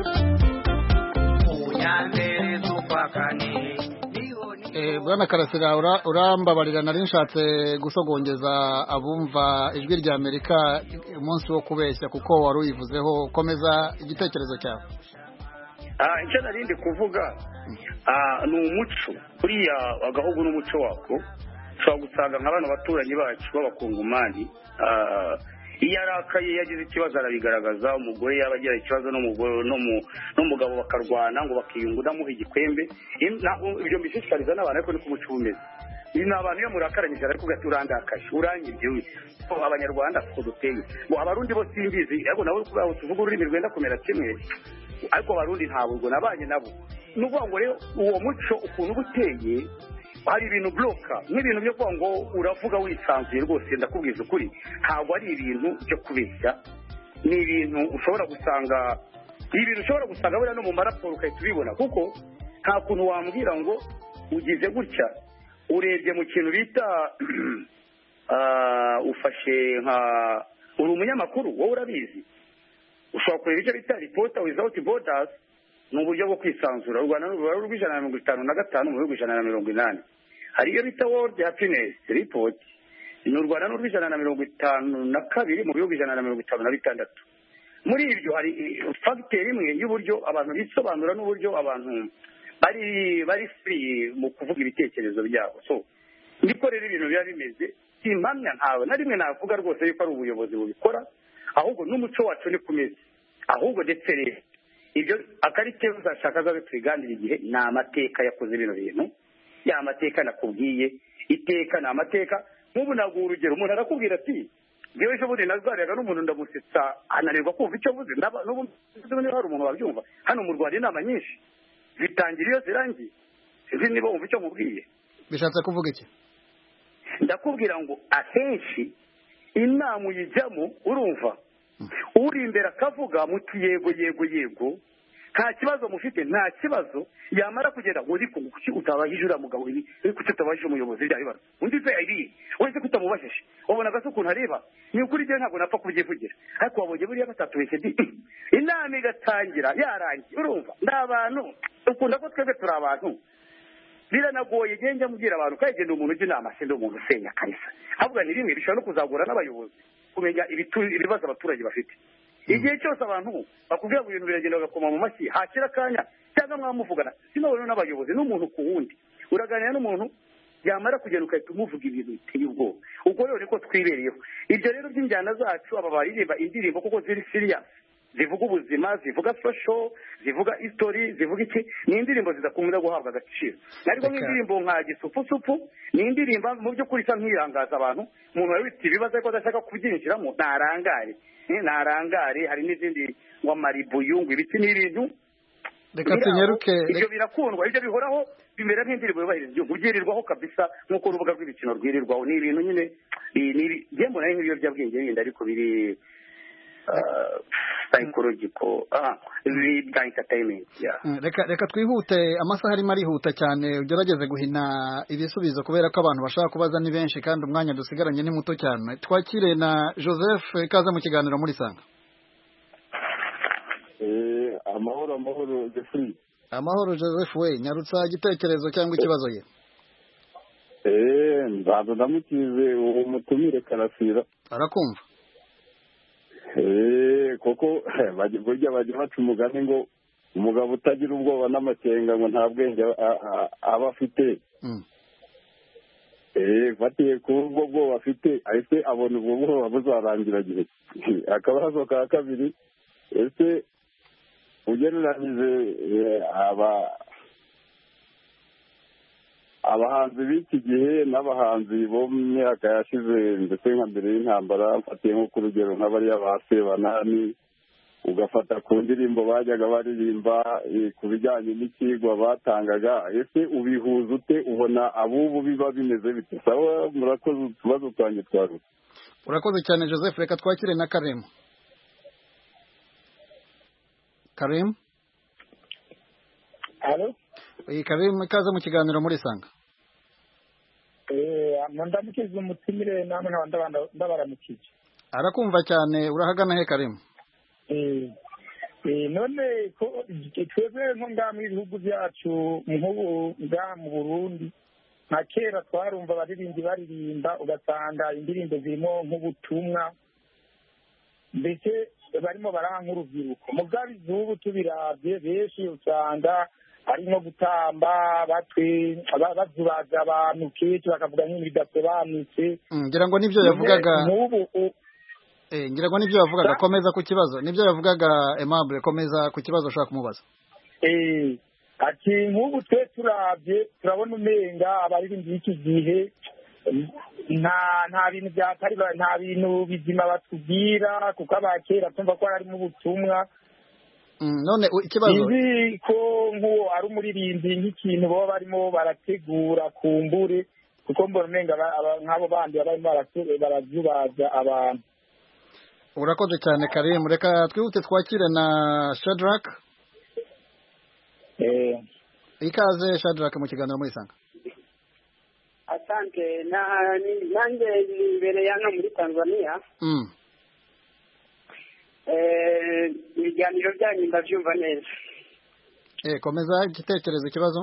unyambere z'ukwakane. Bwana Karasira urambabarira nari nshatse gusogongeza abumva ijwi rya Amerika umunsi wo kubeshya kuko wari uyivuzeho. Komeza igitekerezo cyawe. Ah icyo narindi kuvuga ah ni umuco kuriya agahugu n'umuco wako ushobora gusanga nk'abana baturanyi bacu b'abakongomani ah iyo arakaye yagize ikibazo arabigaragaza umugore yaba agira ikibazo n'umugore n'umugabo bakarwana ngo bakiyunguna muha igikwembe ibyo mbishishikariza n'abantu ariko ni ku muco umeze. Ni abantu iyo murakaranyije ariko ugati urandakaje uranyibye abanyarwanda ko duteye ngo abarundi bo simbizi ariko nabo kubaho tuvuga ururimi rwenda kumera kimwe ariko abarundi ntabwo nabanye nabo nuvuga ngo rero uwo muco ukuntu buteye hari ibintu bloka n'ibintu byo kuvuga ngo uravuga wisanzuye rwose ndakubwiza ukuri ntabwo ari ibintu byo kubeshya ni ibintu ushobora gusanga ibintu ushobora gusanga buriya no mu maraporo ukahita ubibona kuko nta kuntu wambwira ngo ugize gutya urebye mu kintu bita ufashe nka uri umunyamakuru wowe urabizi ushobora kureba icyo bita reporter without borders ni uburyo bwo kwisanzura. U Rwanda n'urubaruro rw'ijana na mirongo itanu na gatanu mu bihugu ijana na mirongo inani hari iyo bita World Happiness Report ni u Rwanda n'urw'ijana na mirongo itanu na kabiri mu bihugu ijana na mirongo itanu na bitandatu muri ibyo hari fagiteri imwe y'uburyo abantu bisobanura n'uburyo abantu bari bari free mu kuvuga ibitekerezo byabo. So niko rero ibintu biba bimeze, simpamya ntawe na rimwe navuga rwose yuko ari ubuyobozi bubikora, ahubwo n'umuco wacu ni kumeze. Ahubwo ndetse rero ibyo akarite uzashaka zabe twiganira igihe ni amateka yakoze bino bintu, ya amateka nakubwiye, iteka ni amateka. Nk'ubu naguha urugero, umuntu arakubwira ati ngewe ejo bundi nazarega n'umuntu ndamusetsa ananirwa kumva icyo avuze, n'ubu niba hari umuntu wabyumva. Hano mu Rwanda inama nyinshi zitangira iyo zirangiye, sinzi niba wumva icyo mubwiye. Bishatse kuvuga iki? Ndakubwira ngo akenshi inama uyijyamo urumva uri imbere akavuga muti yego yego yego nta kibazo mufite, nta kibazo, yamara kugenda ngo ariko kuki utabajije uriya mugabo ibi, kuki utabajije umuyobozi bya bibazo, undi se ibi wese kutamubajije, wabona gase ukuntu areba. Ni ukuri je ntabwo napfa kubyivugira, ariko wabonye buriya batatuwese di inama igatangira yarangiye. Urumva ndabantu ukunda ko twebwe turi abantu biranagoye genge mubwira abantu kayigenda umuntu uje inama sinde umuntu usenya kanisa, ahubwo ni rimwe bishobora no kuzagura n'abayobozi kumenya ibibazo abaturage bafite. Igihe cyose abantu bakubwira ngo ibintu biragenda bagakoma mu mashyi hakira akanya cyangwa mwamuvugana, sinabona n'abayobozi n'umuntu ku wundi uraganira n'umuntu yamara kugenda ukahita umuvuga ibintu biteye ubwoba. Ubwo rero niko twibereyeho. Ibyo rero by'injyana zacu aba baririmba indirimbo kuko ziri serious, zivuga ubuzima, zivuga social, zivuga history, zivuga iki, ni indirimbo zidakunda guhabwa agaciro. Ariko nk'indirimbo nka gisupusupu ni indirimbo mu by'ukuri isa nk'irangaza abantu, umuntu wari wifite ibibazo ariko adashaka kubyinjiramo ntarangare ntarangare. Hari n'izindi ngo amaribuyungu ibiti n'ibintu reka tunyeruke, ibyo birakundwa, ibyo bihoraho bimera nk'indirimbo yubahiriza igihugu, byirirwaho kabisa nk'uko urubuga rw'ibikino rwirirwaho. Ni ibintu nyine njyembo nayo nk'ibiyobyabwenge bindi ariko biri psychological ah biri entertainment. Reka reka twihute, amasaha arimo arihuta cyane, ugerageze guhina ibisubizo kubera ko abantu bashaka kubaza ni benshi kandi umwanya dusigaranye ni muto cyane. Twakire na Joseph, ikaze mu kiganiro muri Sanga. Eh, amahoro amahoro Jeffrey. Amahoro Joseph, we nyarutsa igitekerezo cyangwa ikibazo ye? Eh, ndaza ndamukize uwo mutumire Karasira. Arakumva. Eh, koko burya bajya baca umugani ngo umugabo utagira ubwoba n'amakenga ngo nta bwenge aba afite. Eh, fatiye ku ubwo bwoba afite ahise abona ubwo bwoba buzarangira gihe. Akabazo ka kabiri, ese ugereranyije aba abahanzi b'iki gihe n'abahanzi bo mu myaka yashize ndetse nka mbere y'intambara, mfatiye nko ku rugero nk'abariya ba Sebanani, ugafata ku ndirimbo bajyaga baririmba ku bijyanye n'ikigwa batangaga, ese ubihuza ute? Ubona abubu biba bimeze bite? Sawa, murakoze, utubazo twanjye twaruta. Urakoze cyane Joseph, reka twakire na Karim. Karim? Alo? Iyi Karim, ikaze mu kiganiro muri Sanga. Eh, ndamukize umutimire namwe n'abandi ndabaramukije. Arakumva cyane, urahagana he Karim? Eh, eh none ko twebwe nko ngamu ibihugu byacu nk'ubu nga mu Burundi nka kera twarumva abaririmbyi baririmba ugasanga indirimbo zirimo nk'ubutumwa, mbese barimo baraha nk'urubyiruko. Mugabe izubu tubiravye benshi usanga harimo gutamba batwe bazubaza abantu kenshi bakavuga nk'ibintu bidasobanutse. Ngira ngo nibyo yavugaga eh ngira ngo nibyo yavugaga. Komeza ku kibazo, nibyo yavugaga Aimable, komeza ku kibazo ushaka kumubaza. Eh ati nk'ubu twe turavye turabona umenga abaririmbyi iki gihe nta nta bintu byatari nta bintu bizima batubwira kuko abakera tumva ko ari mu butumwa. None ikibazo izi ko nk'uwo ari umuririmbyi nk'ikintu baba barimo barategura kumbure kuko mbona umenga nk'abo bandi barimo barazubaza abantu. Urakoze cyane Karim, reka twihute twakire na Shadrack. Eh ikaze Shadrack mu kiganiro muri Sanga. Asante na nanjye imbere ya no muri Tanzania. Mm. Eh ibiganiro byanyu ndabyumva neza. Eh komeza igitekerezo ikibazo.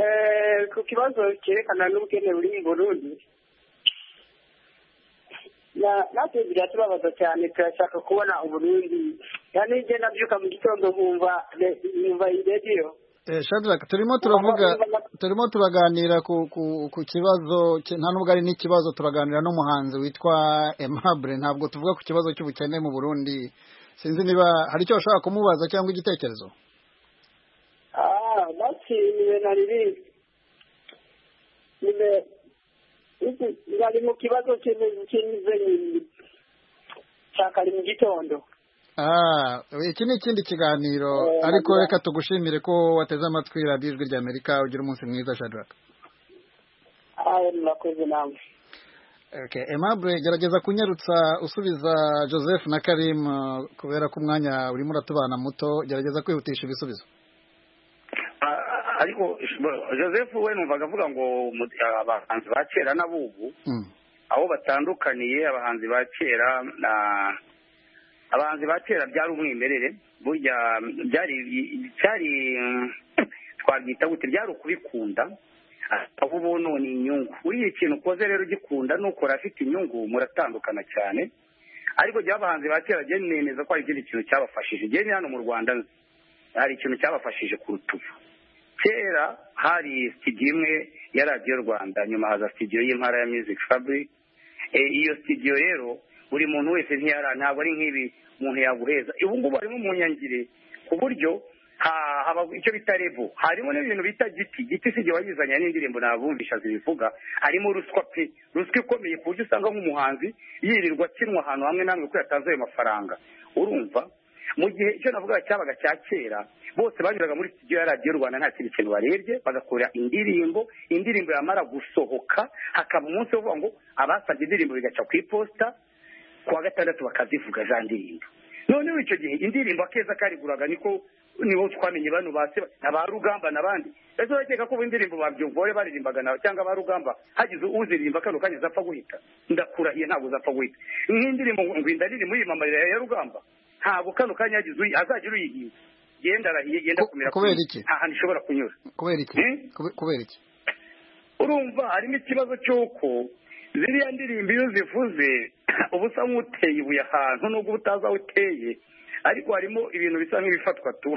Eh ku kibazo cyerekana n'ubwene buri mu Burundi. natwe biratubabaza cyane turashaka kubona uburundi yani njye nabyuka mu gitondo nkumva nkumva iradiyo Shadrack turimo turavuga turimo turaganira ku ku kibazo nta nubwo ari n'ikibazo turaganira n'umuhanzi witwa Aimable ntabwo tuvuga ku kibazo cy'ubukene mu Burundi sinzi niba hari icyo ushaka kumubaza cyangwa igitekerezo ah basi niwe naribi niwe ngali mu kibazo cy'imize cyakari mu gitondo Ah, iki ni ikindi kiganiro eh, ariko reka tugushimire ko wateze amatwi radio Ijwi rya Amerika ugira umunsi mwiza Shadrack. Ah, murakoze namwe. Okay, Aimable gerageza kunyarutsa usubiza Joseph na Karim uh, kubera ko umwanya urimo uratubana muto gerageza kwihutisha ibisubizo. Uh, ariko Joseph we numvaga avuga ngo abahanzi ba kera n'abubu mm. aho batandukaniye abahanzi ba kera na abahanzi ba kera byari umwimerere burya byari cyari twabyita gute byari ukubikunda aho ubu none inyungu uriye ikintu ukoze rero ugikunda n'ukora afite inyungu muratandukana cyane ariko jya abahanzi ba kera jye nemeza ko hari ikindi kintu cyabafashije jye hano mu Rwanda hari ikintu cyabafashije kuruta ubu kera hari studio imwe ya Radio Rwanda nyuma haza studio y'Impara ya Music Fabric iyo studio rero buri muntu wese ntiyara ntabwo ari nk'ibi umuntu yaguheza ubu ngubu harimo umunyangire ku buryo haba icyo bita revo harimo n'ibintu bita giti giti sije wayizanya n'indirimbo nabumvisha zibivuga harimo ruswa pe ruswa ikomeye ku buryo usanga nk'umuhanzi yirirwa akinwa ahantu hamwe namwe ko yatanze ayo mafaranga urumva mu gihe icyo navuga cyabaga cya kera bose banyuraga muri studio ya Radio Rwanda nta kindi kintu barebye bagakora indirimbo indirimbo yamara gusohoka hakaba umunsi wo ngo abasabye indirimbo bigaca ku iposta kwa gatandatu bakazivuga za ndirimbo none icyo gihe indirimbo akeza kariguraga niko niho twamenye bano base abarugamba nabandi ezo bakeka ko indirimbo babyumvore baririmbaga nawe cyangwa abarugamba hagize uzirimba kano kanya zapfa guhita ndakurahiye ntabwo zapfa guhita nk'indirimbo ngo indaliri muri mamarira ya rugamba ntabwo kano kanya hagize azagira uyigiye genda rahiye genda kumira kubera iki aha nishobora kunyura kubera iki kubera iki urumva harimo ikibazo cy'uko ziriya ndirimbo iyo zivuze ubusa nk'uteye ibuye ahantu nubwo utaza uteye ariko harimo ibintu bisa nk'ibifatwa tu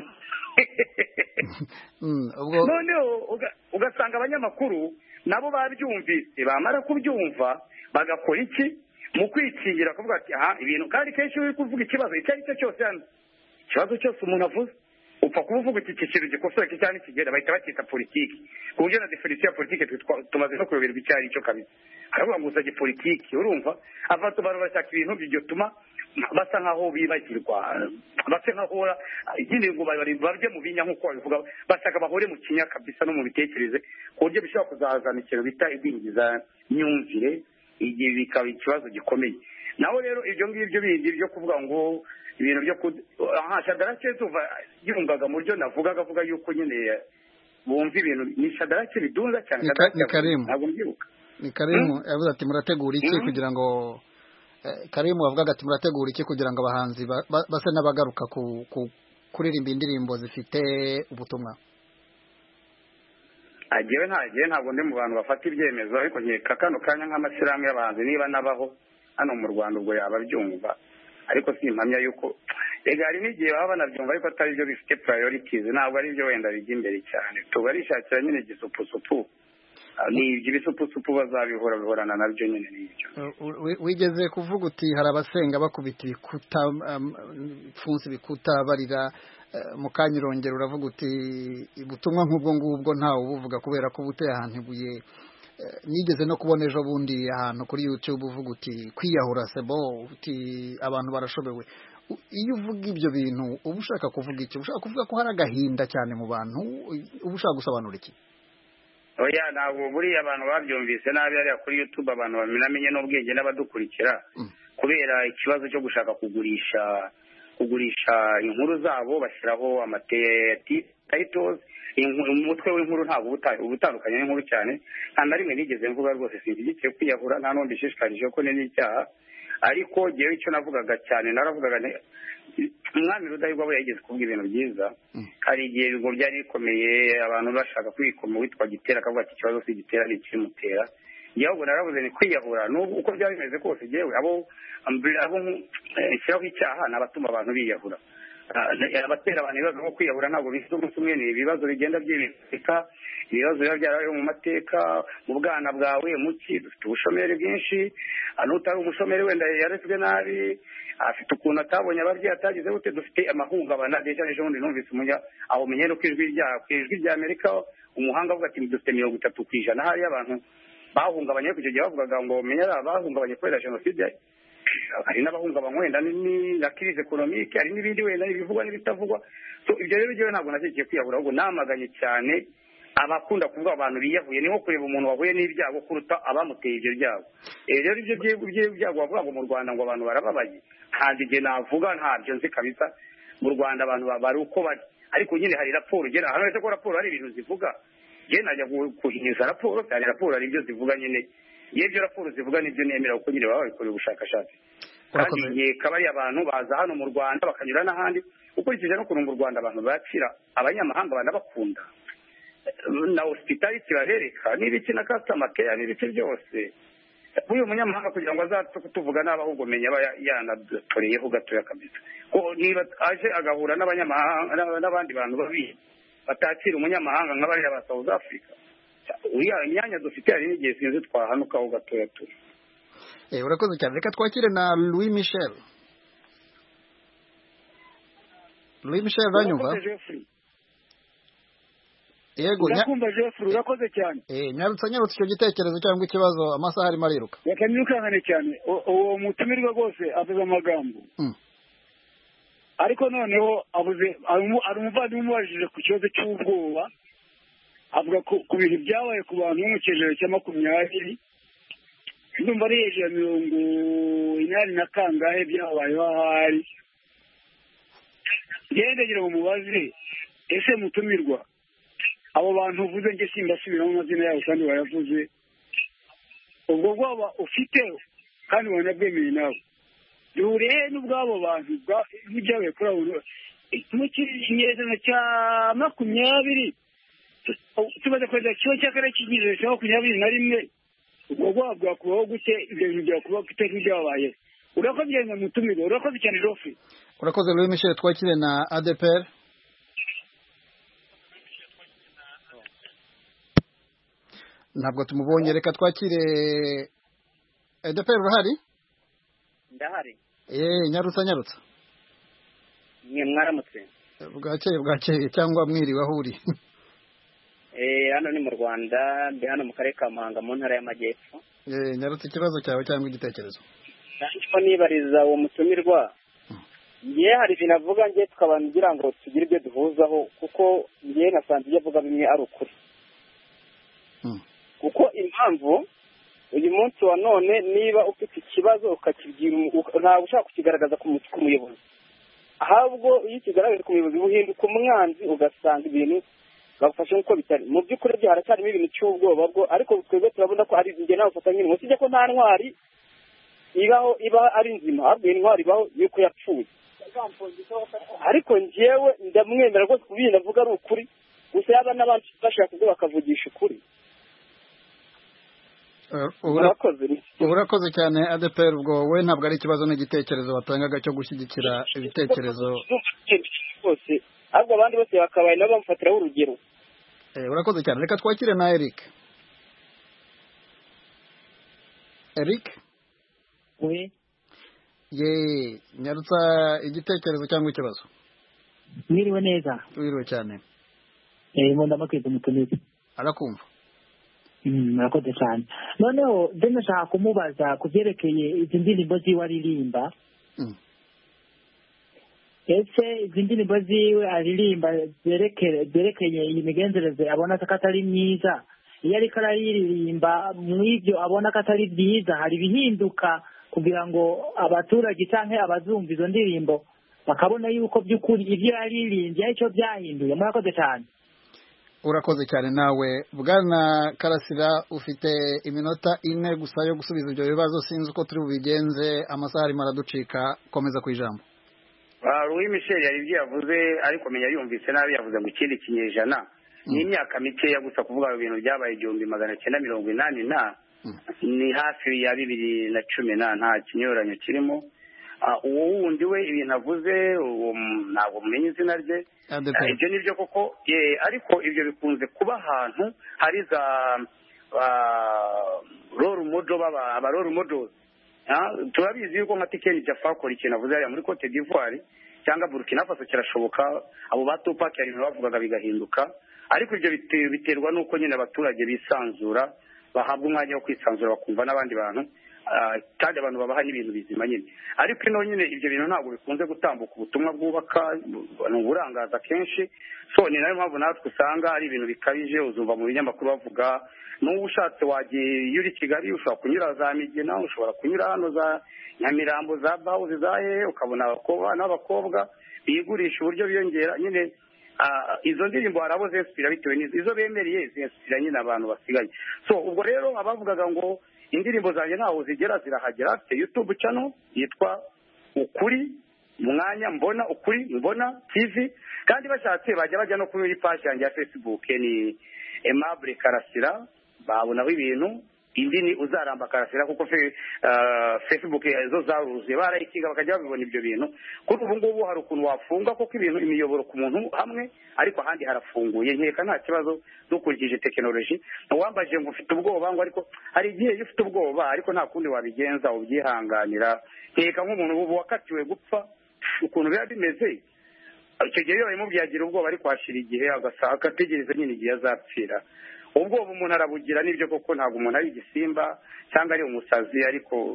noneho ugasanga abanyamakuru nabo babyumvise bamara kubyumva bagakora iki mu kwikingira kuvuga ati aha ibintu kandi kenshi uri kuvuga ikibazo icyo ari cyo cyose hano ikibazo cyose umuntu avuze upfa kuba uvuga iki kintu gikosoye cyane kigenda bahita bakita politiki ku buryo na definisiyo ya politiki tumaze no kuyoberwa icyo ari cyo kabisa aravuga ngo usage politiki urumva afata abantu bashaka ibintu byotuma basa nkaho bibagirwa base nkahora ikindi ngo barye mu binya nk'uko babivuga bashaka bahore mu kinya kabisa no mu bitekereze ku buryo bishobora kuzazana ikintu bita idingiza myumvire igihe bikaba ikibazo gikomeye naho rero ibyo ngibyo bindi byo kuvuga ngo ibintu byo aha Shadrack tuva yumvaga mu buryo navugaga avuga yuko nyine bumva ibintu ni Shadrack bidunza cyane ntabwo mbyibuka ni Karimu yavuze ati murategura iki kugira ngo Karimu avugaga ati murategura iki kugira ngo abahanzi base n'abagaruka kuririmba indirimbo zifite ubutumwa agiye ntagiye ntabwo ndi mu bantu bafata ibyemezo ariko nkeka kano kanya nk'amashyirahamwe y'abahanzi niba nabaho hano mu Rwanda ubwo yaba byumva ariko simpamya yuko ega hari n'igihe baba banabyumva ariko atari byo bifite priorities ntabwo ari byo wenda bijya imbere cyane tubarishakira nyine igisupusupu ni ibisupusupu bazabihora bihorana nabyo nyine n'ibyo wigeze kuvuga uti hari abasenga bakubita ibikuta pfunsi ibikuta barira mu kanya urongera uravuga uti ubutumwa nk'ubwo ngubwo ntawe ubuvuga kubera ko buteye ahantu ibuye nigeze no kubona ejo bundi ahantu kuri YouTube uvuga uti kwiyahura sebo uti abantu barashobewe iyo uvuga ibyo bintu uba ushaka kuvuga iki ushaka kuvuga ko hari agahinda cyane mu bantu uba ushaka gusobanura iki oya ntabwo buriya abantu babyumvise nabi hariya kuri YouTube abantu bamenye n'ubwenge n'abadukurikira kubera ikibazo cyo gushaka kugurisha kugurisha inkuru zabo bashyiraho amateti titles umutwe w'inkuru ntabwo ubutandukanye n'inkuru cyane nta na rimwe nigeze mvuga rwose sinshyigikiye kwiyahura nta n'undi bishishikarije ko ni n'icyaha ariko ngewe icyo navugaga cyane naravugaga umwami Rudahigwa we yageze kuvuga ibintu byiza hari igihe ibigo byari bikomeye abantu bashaka kwikoma witwa Gitera akavuga ati ikibazo si Gitera ni ikimutera yewe naravuze ni kwiyahura n'ubu uko byari bimeze kose yewe abo abo nshyiraho icyaha n'abatuma abantu biyahura abatera abantu ibibazo nko kwiyahura ntabwo bifite umunsi umwe ni ibibazo bigenda byibika ibibazo biba byarabaye mu mateka mu bwana bwawe muki dufite ubushomeri bwinshi n'utari umushomeri wenda yarezwe nabi afite ukuntu atabonye ababyeyi atagize gute dufite amahungabana ndetse n'ejo bundi numvise umunya aho menye no kwijwi rya kwijwi rya Amerika umuhanga avuga ati dufite mirongo itatu ku ijana hari abantu bahungabanye kujya gihe bavugaga ngo menye bahungabanye kubera jenoside hari n'abahungabanye wenda ni na crise economique hari n'ibindi wenda bivugwa n'ibitavugwa so ibyo rero byo ntabwo nakigiye kwiyahura ahubwo namaganye cyane abakunda kuvuga abantu biyahuye niho kureba umuntu wahuye n'ibyago kuruta abamuteye ibyo byago rero ibyo byago bavuga ngo mu Rwanda ngo abantu barababaye kandi je navuga ntabyo nzi kabisa mu Rwanda abantu bari uko bari ariko nyine hari raporo gera hano ko raporo hari ibintu zivuga je najya kuhinyuza raporo kandi raporo ari ibyo zivuga nyine yebyo raporo zivuga nibyo nemera uko nyine baba bakorera ubushakashatsi kandi ngiye kabari abantu baza hano mu Rwanda bakanyura n'ahandi ukurikije no kurunga u Rwanda abantu bacira abanyamahanga banabakunda na hospitality barereka n'ibiki na customer care n'ibiki byose uyu munyamahanga kugira ngo azaze kutuvuga n'abahubwo menya aba yanatoreyeho gatoya kabisa ko niba aje agahura n'abanyamahanga n'abandi bantu babi batakira umunyamahanga nk'abari aba South Africa uya imyanya dufite hari n'igihe sinzi twahanukaho gatoya tu eh urakoze cyane reka twakire na Louis Michel Louis Michel banyumva yego ndakumva Jeffrey urakoze cyane eh nyarutsa nyarutsa icyo gitekerezo cyangwa ikibazo amasaha arimo ariruka yakanyukangane cyane uwo mutumirwa rwose avuze amagambo ariko noneho avuze ari umuvandimwe umubajije ku kibazo cy'ubwoba avuga ku bintu byabaye ku bantu mu cyiciro cya makumyabiri ndumva ari hejuru ya mirongo inani na kangahe byabayeho ahari ngendagire mu mubaze ese mutumirwa abo bantu uvuze nge simbasubiramo amazina yabo kandi bayavuze ubwo bwoba ufite kandi wanabwemeye nawe duhuriye n'ubwabo bantu n'ibyabaye kuri abo mu kinyejana cya makumyabiri tumaze kweza kiba cya kane cy'ikinyejana cya makumyabiri na rimwe ubwo bwoba bwakubaho gute ibyo bintu byakubaho gute nk'ibyabaye urakoze cyane mutumirwa urakoze cyane Joffrey urakoze Louis Michel twakire na A D P R ntabwo tumubonye reka twakire A D P R urahari ndahari eh nyarutsa nyarutsa mwe mwaramutse bwakeye bwakeye cyangwa mwiriwe aho uri eh hano ni mu Rwanda ndi hano mu karere ka Muhanga mu ntara y'Amajyepfo eh nyarutsa ikibazo cyawe cyangwa igitekerezo nashiko nibariza uwo mutumirwa ngiye hari ibintu avuga ngiye tukabangira ngo tugire ibyo duhuzaho kuko ngiye nasanze ibyo avuga bimwe ari ukuri kuko impamvu uyu munsi wa none niba ufite ikibazo ukakibwira ntabwo ushaka kukigaragaza ku muyobozi ahubwo iyo ukigaragaje ku muyobozi uhinduka umwanzi ugasanga ibintu bagufashe nk'uko bitari mu by'ukuri byo haracyarimo ibintu cy'ubwoba bwo ariko twebwe turabona ko ari njye nawe ufatanya n'umuntu usibye ko nta ntwari ibaho iba ari nzima ahubwo iyi ntwari ibaho yuko yapfuye ariko njyewe ndamwemera rwose ku bintu avuga ari ukuri gusa yaba n'abandi bashaka kubwo bakavugisha ukuri urakoze cyane A D P R ubwo we ntabwo ari ikibazo n'igitekerezo watangaga cyo gushyigikira ibitekerezo bose ahubwo abandi bose bakabaye nabo bamufatiraho urugero urakoze cyane reka twakire na Eric Eric oui ye nyarutsa igitekerezo cyangwa ikibazo mwiriwe neza wiriwe cyane eh mo ndamakwiye umutumizi arakumva murakoze cyane noneho ndashaka kumubaza kubyerekeye izi ndirimbo ziwe aririmba ese izi ndirimbo ziwe aririmba zerekeye iyi migenzereze abona ko atari myiza iyo ariko araririmba mu ibyo abona ko atari byiza hari ibihinduka kugira ngo abaturage cyangwa abazumva izo ndirimbo bakabona yuko by'ukuri ibyo yaririmbye aricyo byahinduye murakoze cyane urakoze cyane nawe bwana Karasira ufite iminota ine gusa yo gusubiza ibyo bibazo sinzi uko turi bubigenze amasaha arimo araducika komeza ku ijambo Louis Michel yari ibyo yavuze ariko menya yumvise nabi yavuze ngo ikindi kinyejana ni imyaka mikeya gusa kuvuga ibintu byabaye igihumbi magana cyenda mirongo inani na ni hafi ya bibiri na cumi na nta kinyuranyo kirimo. Uwo wundi we ibintu avuze ntabwo mumenye izina rye, ibyo ni byo koko, ariko ibyo bikunze kuba ahantu hari za role model, aba role models. Turabizi yuko nka Tikeni Jaffa akora ikintu avuze hariya muri Cote d'Ivoire cyangwa Burkina Faso kirashoboka, abo ba Tupac hari ibintu bavugaga bigahinduka, ariko ibyo biterwa n'uko nyine abaturage bisanzura, bahabwa umwanya wo kwisanzura bakumva n'abandi bantu, kandi abantu babaha n'ibintu bizima nyine. Ariko ino nyine ibyo bintu ntabwo bikunze gutambuka ubutumwa bwubaka, ni uburangaza kenshi. So ni nayo mpamvu natwe usanga ari ibintu bikabije, uzumva mu binyamakuru bavuga n'ubu ushatse wagiye uri Kigali ushobora kunyura za Migina, ushobora kunyura hano za Nyamirambo, za Bawuzi, za hehe, ukabona abakobwa n'abakobwa bigurisha uburyo biyongera nyine. Izo ndirimbo harabo zesipira bitewe n'izo izo bemereye zesipira nyine abantu basigaye. So ubwo rero abavugaga ngo indirimbo zanjye ntaho zigera zirahagera, afite YouTube channel yitwa Ukuri Mwanya Mbona, Ukuri Mbona T V, kandi bashatse bajya bajya no kuri page yanjye ya Facebook ni Aimable Karasira, babonaho ibintu. Indi ni Uzaramba Karasira, kuko fe, uh, Facebook zo zaruzuye barayikiga bakajya babibona ibyo bintu. Kuri ubu ngubu hari ukuntu wafunga koko ibintu imiyoboro ku muntu hamwe, ariko ahandi harafunguye. Nkeka nta kibazo dukurikije technology. Wambaje ngo ufite ubwoba ngo, ariko hari igihe ufite ubwoba ariko nta kundi wabigenza ubyihanganira. Nkeka nk'umuntu ubu wakatiwe gupfa ukuntu biba bimeze, icyo gihe iyo imubyagira ubwoba ariko hashira igihe agasaka ategereza nyine igihe azapfira. Ubwo umuntu arabugira nibyo koko, ntabwo umuntu ari igisimba cyangwa ari umusazi, ariko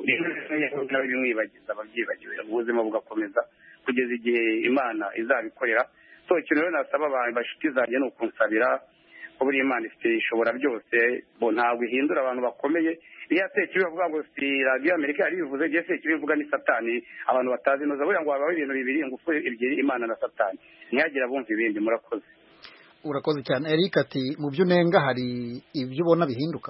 bimwibagiza ababyibagiwe, ubuzima bugakomeza kugeza igihe Imana izabikorera. So ikintu rero nasaba abantu bashuti zanjye ni ukunsabira ko buri Imana ifite ishobora byose, bo ntabwo ihindura abantu bakomeye. Iyo Sekibi bavuga ngo si Radio Amerika yari bivuze, je Sekibi bivuga ni Satani, abantu batazi noza buriya ngo habaho ibintu bibiri, ingufu ebyiri, Imana na Satani, ntiyagira bumva ibindi. Murakoze. Urakoze cyane. Eric ati mu byo nenga hari ibyo ubona bihinduka?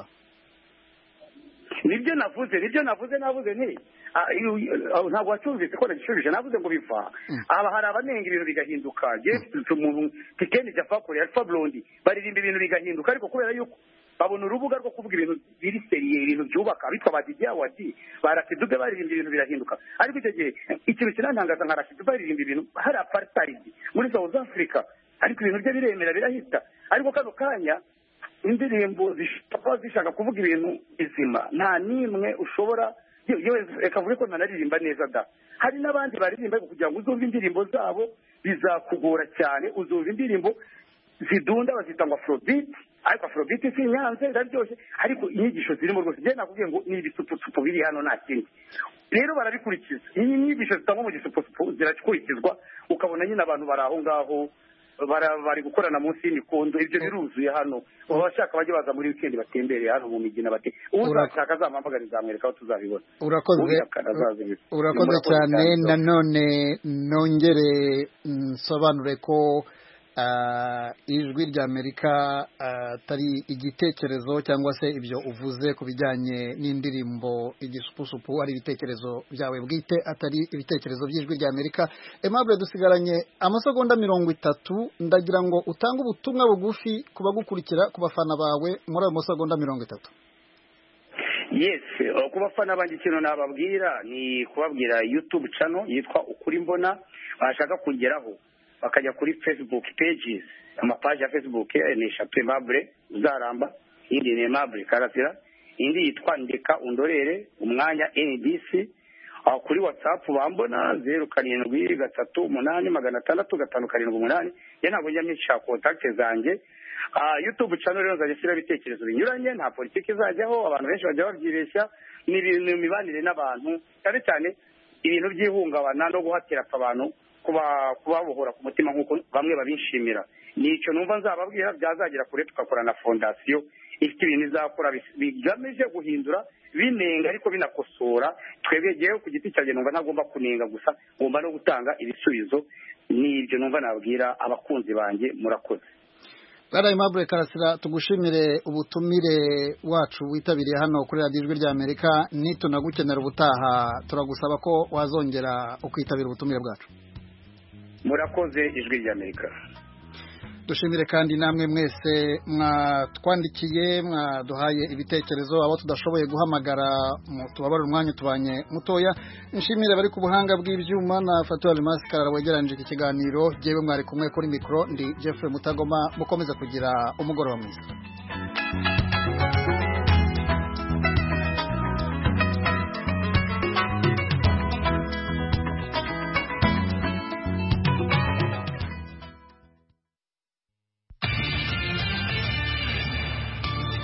Nibyo navuze, nibyo navuze navuze nti ntabwo wacyumvise ko nagishubije, navuze ngo biva aba hari abanenga ibintu bigahinduka. Je umuntu Tikeni Jaffa kuri Alpha Blondy baririmba ibintu bigahinduka, ariko kubera yuko babona urubuga rwo kuvuga ibintu biri seriye, ibintu byubaka, bitwa badijya wati barakidube baririmba ibintu birahinduka. Ariko icyo gihe ikintu kinantangaza nka Rashid baririmba ibintu hari apartheid muri South Africa, ariko ibintu bye biremera birahita. Ariko kano kanya indirimbo zishaka zishaka kuvuga ibintu bizima, nta nimwe ushobora reka vuge ko ntanaririmba neza da. Hari n'abandi baririmba kugira ngo uzumve indirimbo zabo bizakugora cyane, uzumva indirimbo zidunda bazita ngo Afrobeat, ariko Afrobeat si nyanze iraryoshye, ariko inyigisho zirimo rwose. Je nakubwiye ngo ni ibisupusupu biri hano nta kindi. Rero barabikurikiza, iyi nyigisho zitangwa mu gisupusupu zirakurikizwa, ukabona nyine abantu bari aho ngaho bari gukorana munsi y'imikondo. Ibyo biruzuye hano, abashaka bajye baza muri weekend batembereye hano mu Migina bati uzashaka azampamagara zamwereka aho tuzabibona. Urakoze urakoze cyane. Nanone nongere nsobanure ko ijwi rya Amerika atari igitekerezo cyangwa se ibyo uvuze ku bijyanye n'indirimbo igisupusupu ari ibitekerezo byawe bwite, atari ibitekerezo by'ijwi rya Amerika. Aimable, dusigaranye amasegonda mirongo itatu, ndagira ngo utange ubutumwa bugufi ku bagukurikira, ku bafana bawe muri ayo masegonda mirongo itatu. Yes, ku bafana banjye ikintu nababwira ni kubabwira YouTube channel yitwa Ukuri Mbona, bashaka kugeraho bakajya kuri Facebook pages, amapaji ya Facebook ni eshatu: Aimable Uzaramba, indi ni Aimable Karasira, indi yitwa Ndeka Undorere Umwanya N D C. Kuri WhatsApp bambona zeru karindwi gatatu umunani magana atandatu gatanu karindwi umunani. Ya ntabwo njya mpisha contact zanjye. YouTube channel rero nzajya shyira ibitekerezo binyuranye, nta politiki izajyaho, abantu benshi bajya babyibeshya, ni ibintu mibanire n'abantu, cyane cyane ibintu by'ihungabana no guhatira abantu kuba kubabohora ku mutima nk'uko bamwe babishimira. Nicyo numva nzababwira, byazagira kure tukakora na fondasiyo ifite ibintu izakora bigamije guhindura, binenga ariko binakosora. Twebegeyeho ku giti cyanjye numva ntagomba kunenga gusa, ngomba no gutanga ibisubizo. Nibyo numva nabwira abakunzi banjye. Murakoze. Bwana Aimable Karasira, tugushimire ubutumire wacu witabiriye hano kuri Radio Ijwi rya Amerika. Nitunagukenera ubutaha turagusaba ko wazongera ukwitabira ubutumire bwacu. Murakoze Ijwi rya Amerika. dushimire kandi namwe mwese mwatwandikiye mwaduhaye ibitekerezo abo tudashoboye guhamagara tubabara umwanya tubanye mutoya nshimire bari ku buhanga bw'ibyuma na Fatou Maskara wegeranje iki kiganiro jewe mwari kumwe kuri mikro ndi Jeffrey Mutagoma mukomeza kugira umugoroba mwiza